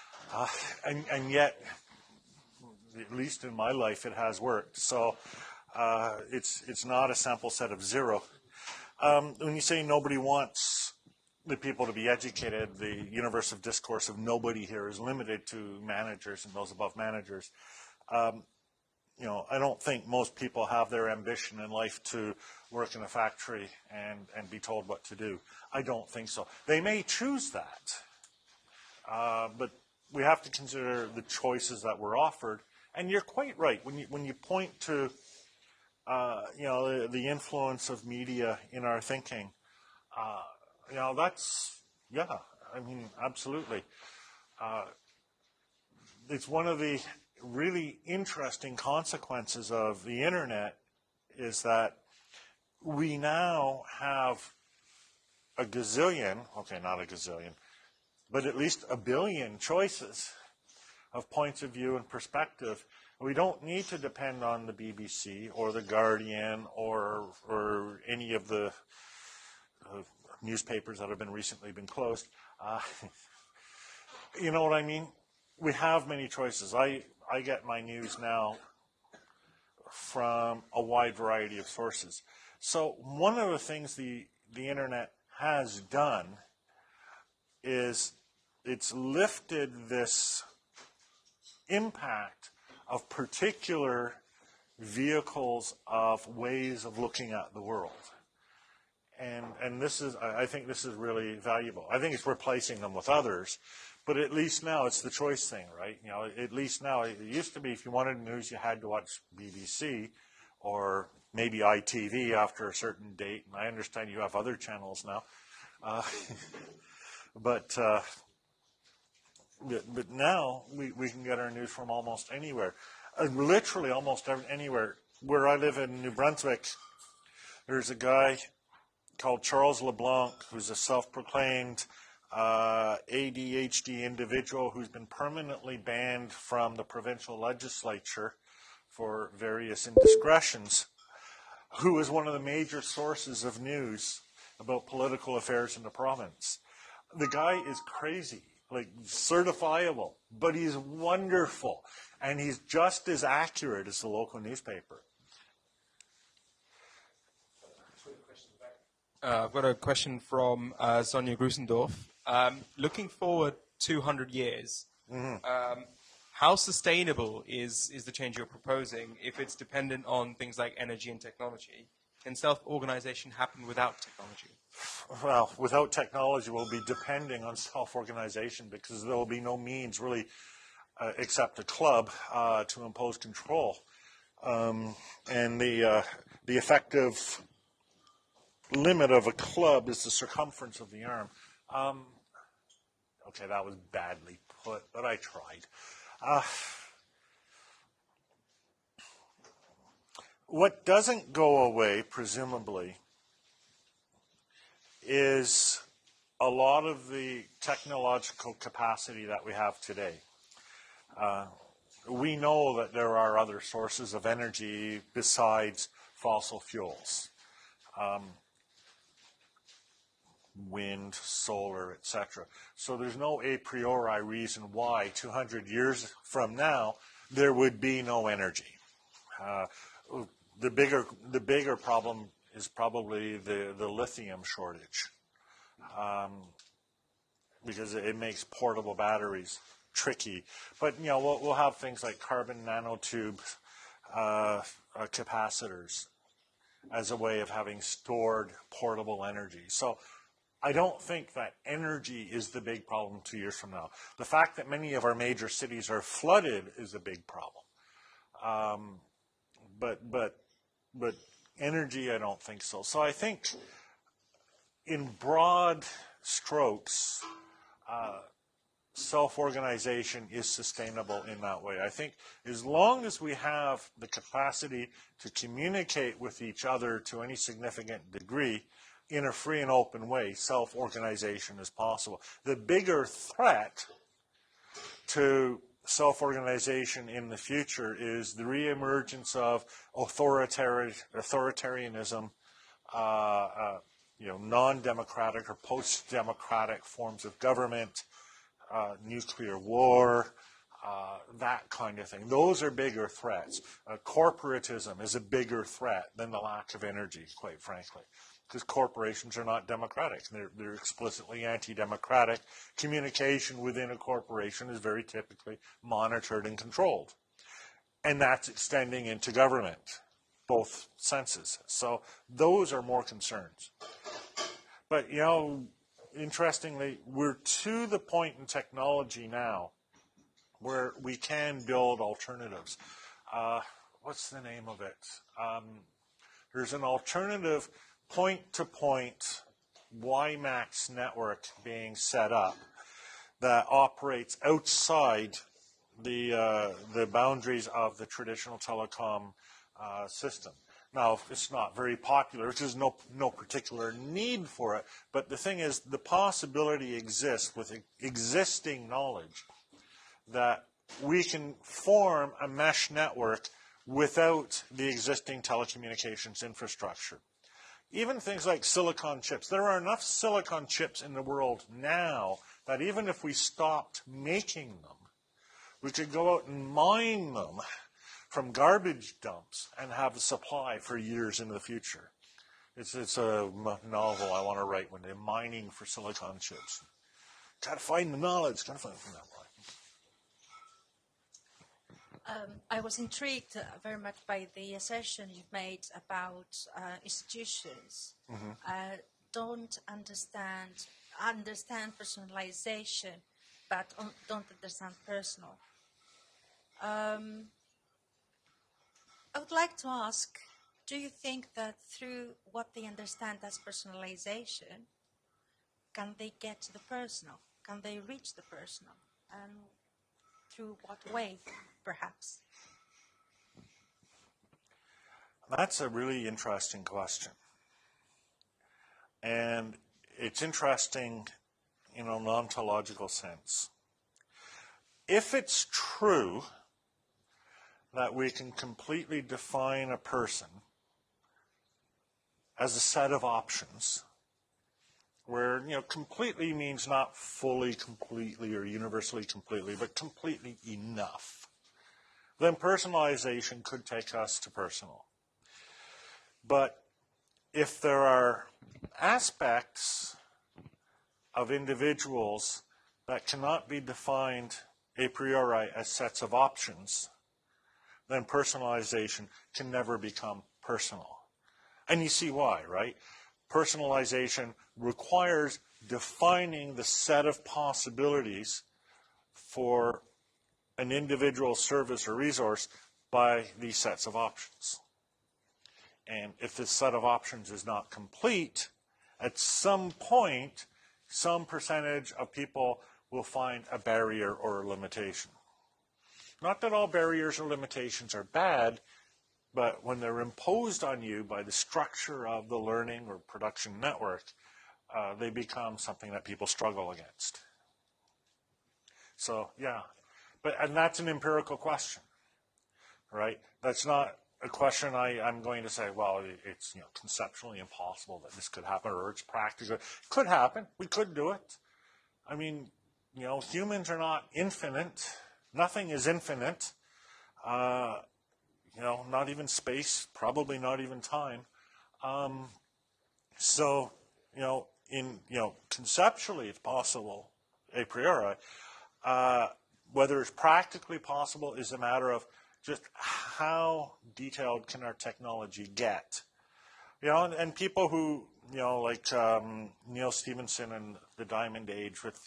And yet, at least in my life, it has worked. So it's not a sample set of zero. When you say nobody wants the people to be educated, the universe of discourse of nobody here is limited to managers and those above managers. I don't think most people have their ambition in life to work in a factory and be told what to do. I don't think so. They may choose that, but we have to consider the choices that were offered. And you're quite right when you point to the influence of media in our thinking. Absolutely. It's one of the really interesting consequences of the internet is that we now have a gazillion, okay, not a gazillion, but at least a billion choices of points of view and perspective. We don't need to depend on the BBC or the Guardian or any of the newspapers that have recently been closed. You know what I mean? We have many choices. I get my news now from a wide variety of sources. So one of the things the internet has done is it's lifted this impact of particular vehicles of ways of looking at the world. And this is, I think this is really valuable. I think it's replacing them with others, but at least now it's the choice thing, right? At least now, it used to be if you wanted news, you had to watch BBC or maybe ITV after a certain date. And I understand you have other channels now. But now we can get our news from almost anywhere. Literally almost anywhere. Where I live in New Brunswick, there's a guy called Charles LeBlanc, who's a self-proclaimed ADHD individual who's been permanently banned from the provincial legislature for various indiscretions, who is one of the major sources of news about political affairs in the province. The guy is crazy, like certifiable, but he's wonderful, and he's just as accurate as the local newspaper. I've got a question from Sonja Grusendorf. Looking forward 200 years, how sustainable is the change you're proposing if it's dependent on things like energy and technology? Can self-organization happen without technology? Well, without technology, we'll be depending on self-organization because there will be no means really except a club to impose control. And the effective limit of a club is the circumference of the arm. Okay, that was badly put, but I tried. What doesn't go away, presumably, is a lot of the technological capacity that we have today. We know that there are other sources of energy besides fossil fuels. Wind, solar, etc. So there's no a priori reason why 200 years from now there would be no energy. The bigger problem is probably the lithium shortage, because it makes portable batteries tricky. But we'll have things like carbon nanotube capacitors as a way of having stored portable energy. So I don't think that energy is the big problem 2 years from now. The fact that many of our major cities are flooded is a big problem. But energy, I don't think so. So I think in broad strokes, self-organization is sustainable in that way. I think as long as we have the capacity to communicate with each other to any significant degree in a free and open way, self-organization is possible. The bigger threat to self-organization in the future is the reemergence of authoritarianism, non-democratic or post-democratic forms of government, nuclear war, that kind of thing. Those are bigger threats. Corporatism is a bigger threat than the lack of energy, quite frankly, because corporations are not democratic. They're explicitly anti-democratic. Communication within a corporation is very typically monitored and controlled. And that's extending into government, both senses. So those are more concerns. But, interestingly, we're to the point in technology now where we can build alternatives. What's the name of it? There's an alternative point-to-point WiMAX network being set up that operates outside the boundaries of the traditional telecom system. Now, it's not very popular, which is no particular need for it, but the thing is, the possibility exists with existing knowledge that we can form a mesh network without the existing telecommunications infrastructure. Even things like silicon chips. There are enough silicon chips in the world now that even if we stopped making them, we could go out and mine them from garbage dumps and have a supply for years into the future. It's a novel I want to write one day, mining for silicon chips. Got to find the knowledge, got to find it from that way. I was intrigued very much by the assertion you've made about institutions don't understand personalization, but don't understand personal. I would like to ask, do you think that through what they understand as personalization, can they get to the personal? Can they reach the personal? And through what way, perhaps? That's a really interesting question. And it's interesting in an ontological sense. If it's true that we can completely define a person as a set of options, where, completely means not fully completely or universally completely, but completely enough, then personalization could take us to personal. But if there are aspects of individuals that cannot be defined a priori as sets of options, then personalization can never become personal. And you see why, right? Personalization requires defining the set of possibilities for an individual service or resource by these sets of options. And if this set of options is not complete, at some point, some percentage of people will find a barrier or a limitation. Not that all barriers or limitations are bad, but when they're imposed on you by the structure of the learning or production network, they become something that people struggle against. So, yeah. And that's an empirical question, right? That's not a question I'm going to say, well, it's conceptually impossible that this could happen, or it's practical. It could happen. We could do it. I mean, humans are not infinite. Nothing is infinite. Not even space, probably not even time. So, conceptually it's possible a priori. Whether it's practically possible is a matter of just how detailed can our technology get. And people who, like Neil Stephenson and the Diamond Age with,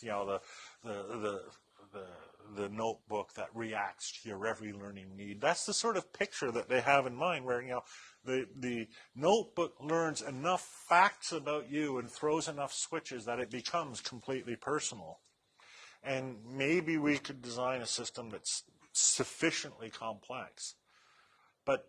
the notebook that reacts to your every learning need. That's the sort of picture that they have in mind where, the notebook learns enough facts about you and throws enough switches that it becomes completely personal. And maybe we could design a system that's sufficiently complex. But,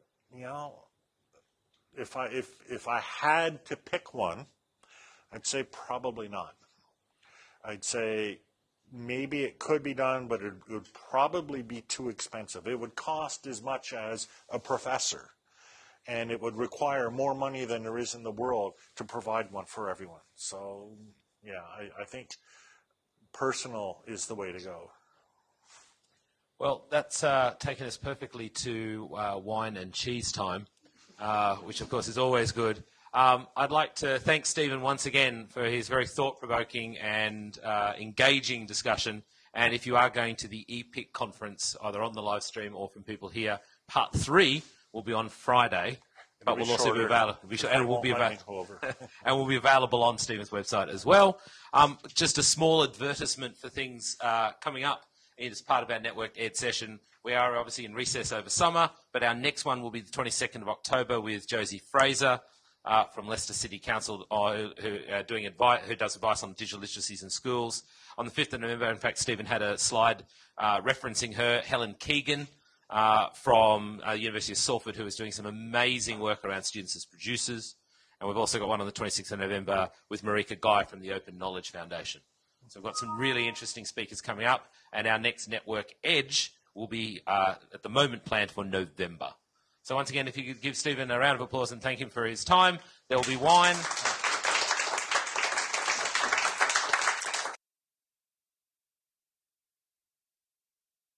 if I had to pick one, I'd say probably not. I'd say maybe it could be done, but it would probably be too expensive. It would cost as much as a professor, and it would require more money than there is in the world to provide one for everyone. So, yeah, I think personal is the way to go. Well, that's taken us perfectly to wine and cheese time, which, of course, is always good. I'd like to thank Stephen once again for his very thought-provoking and engaging discussion. And if you are going to the EPIC conference, either on the live stream or from people here, part 3 will be on Friday, but will also be available. And will be available on Stephen's website as well. Just a small advertisement for things coming up as part of our Network Ed session. We are obviously in recess over summer, but our next one will be the 22nd of October with Josie Fraser, from Leicester City Council, who does advice on digital literacies in schools. On the 5th of November, in fact, Stephen had a slide referencing her, Helen Keegan, from University of Salford, who is doing some amazing work around students as producers. And we've also got one on the 26th of November with Marika Guy from the Open Knowledge Foundation. So we've got some really interesting speakers coming up, and our next Network Edge will be, at the moment, planned for November. So once again, if you could give Stephen a round of applause and thank him for his time, there will be wine.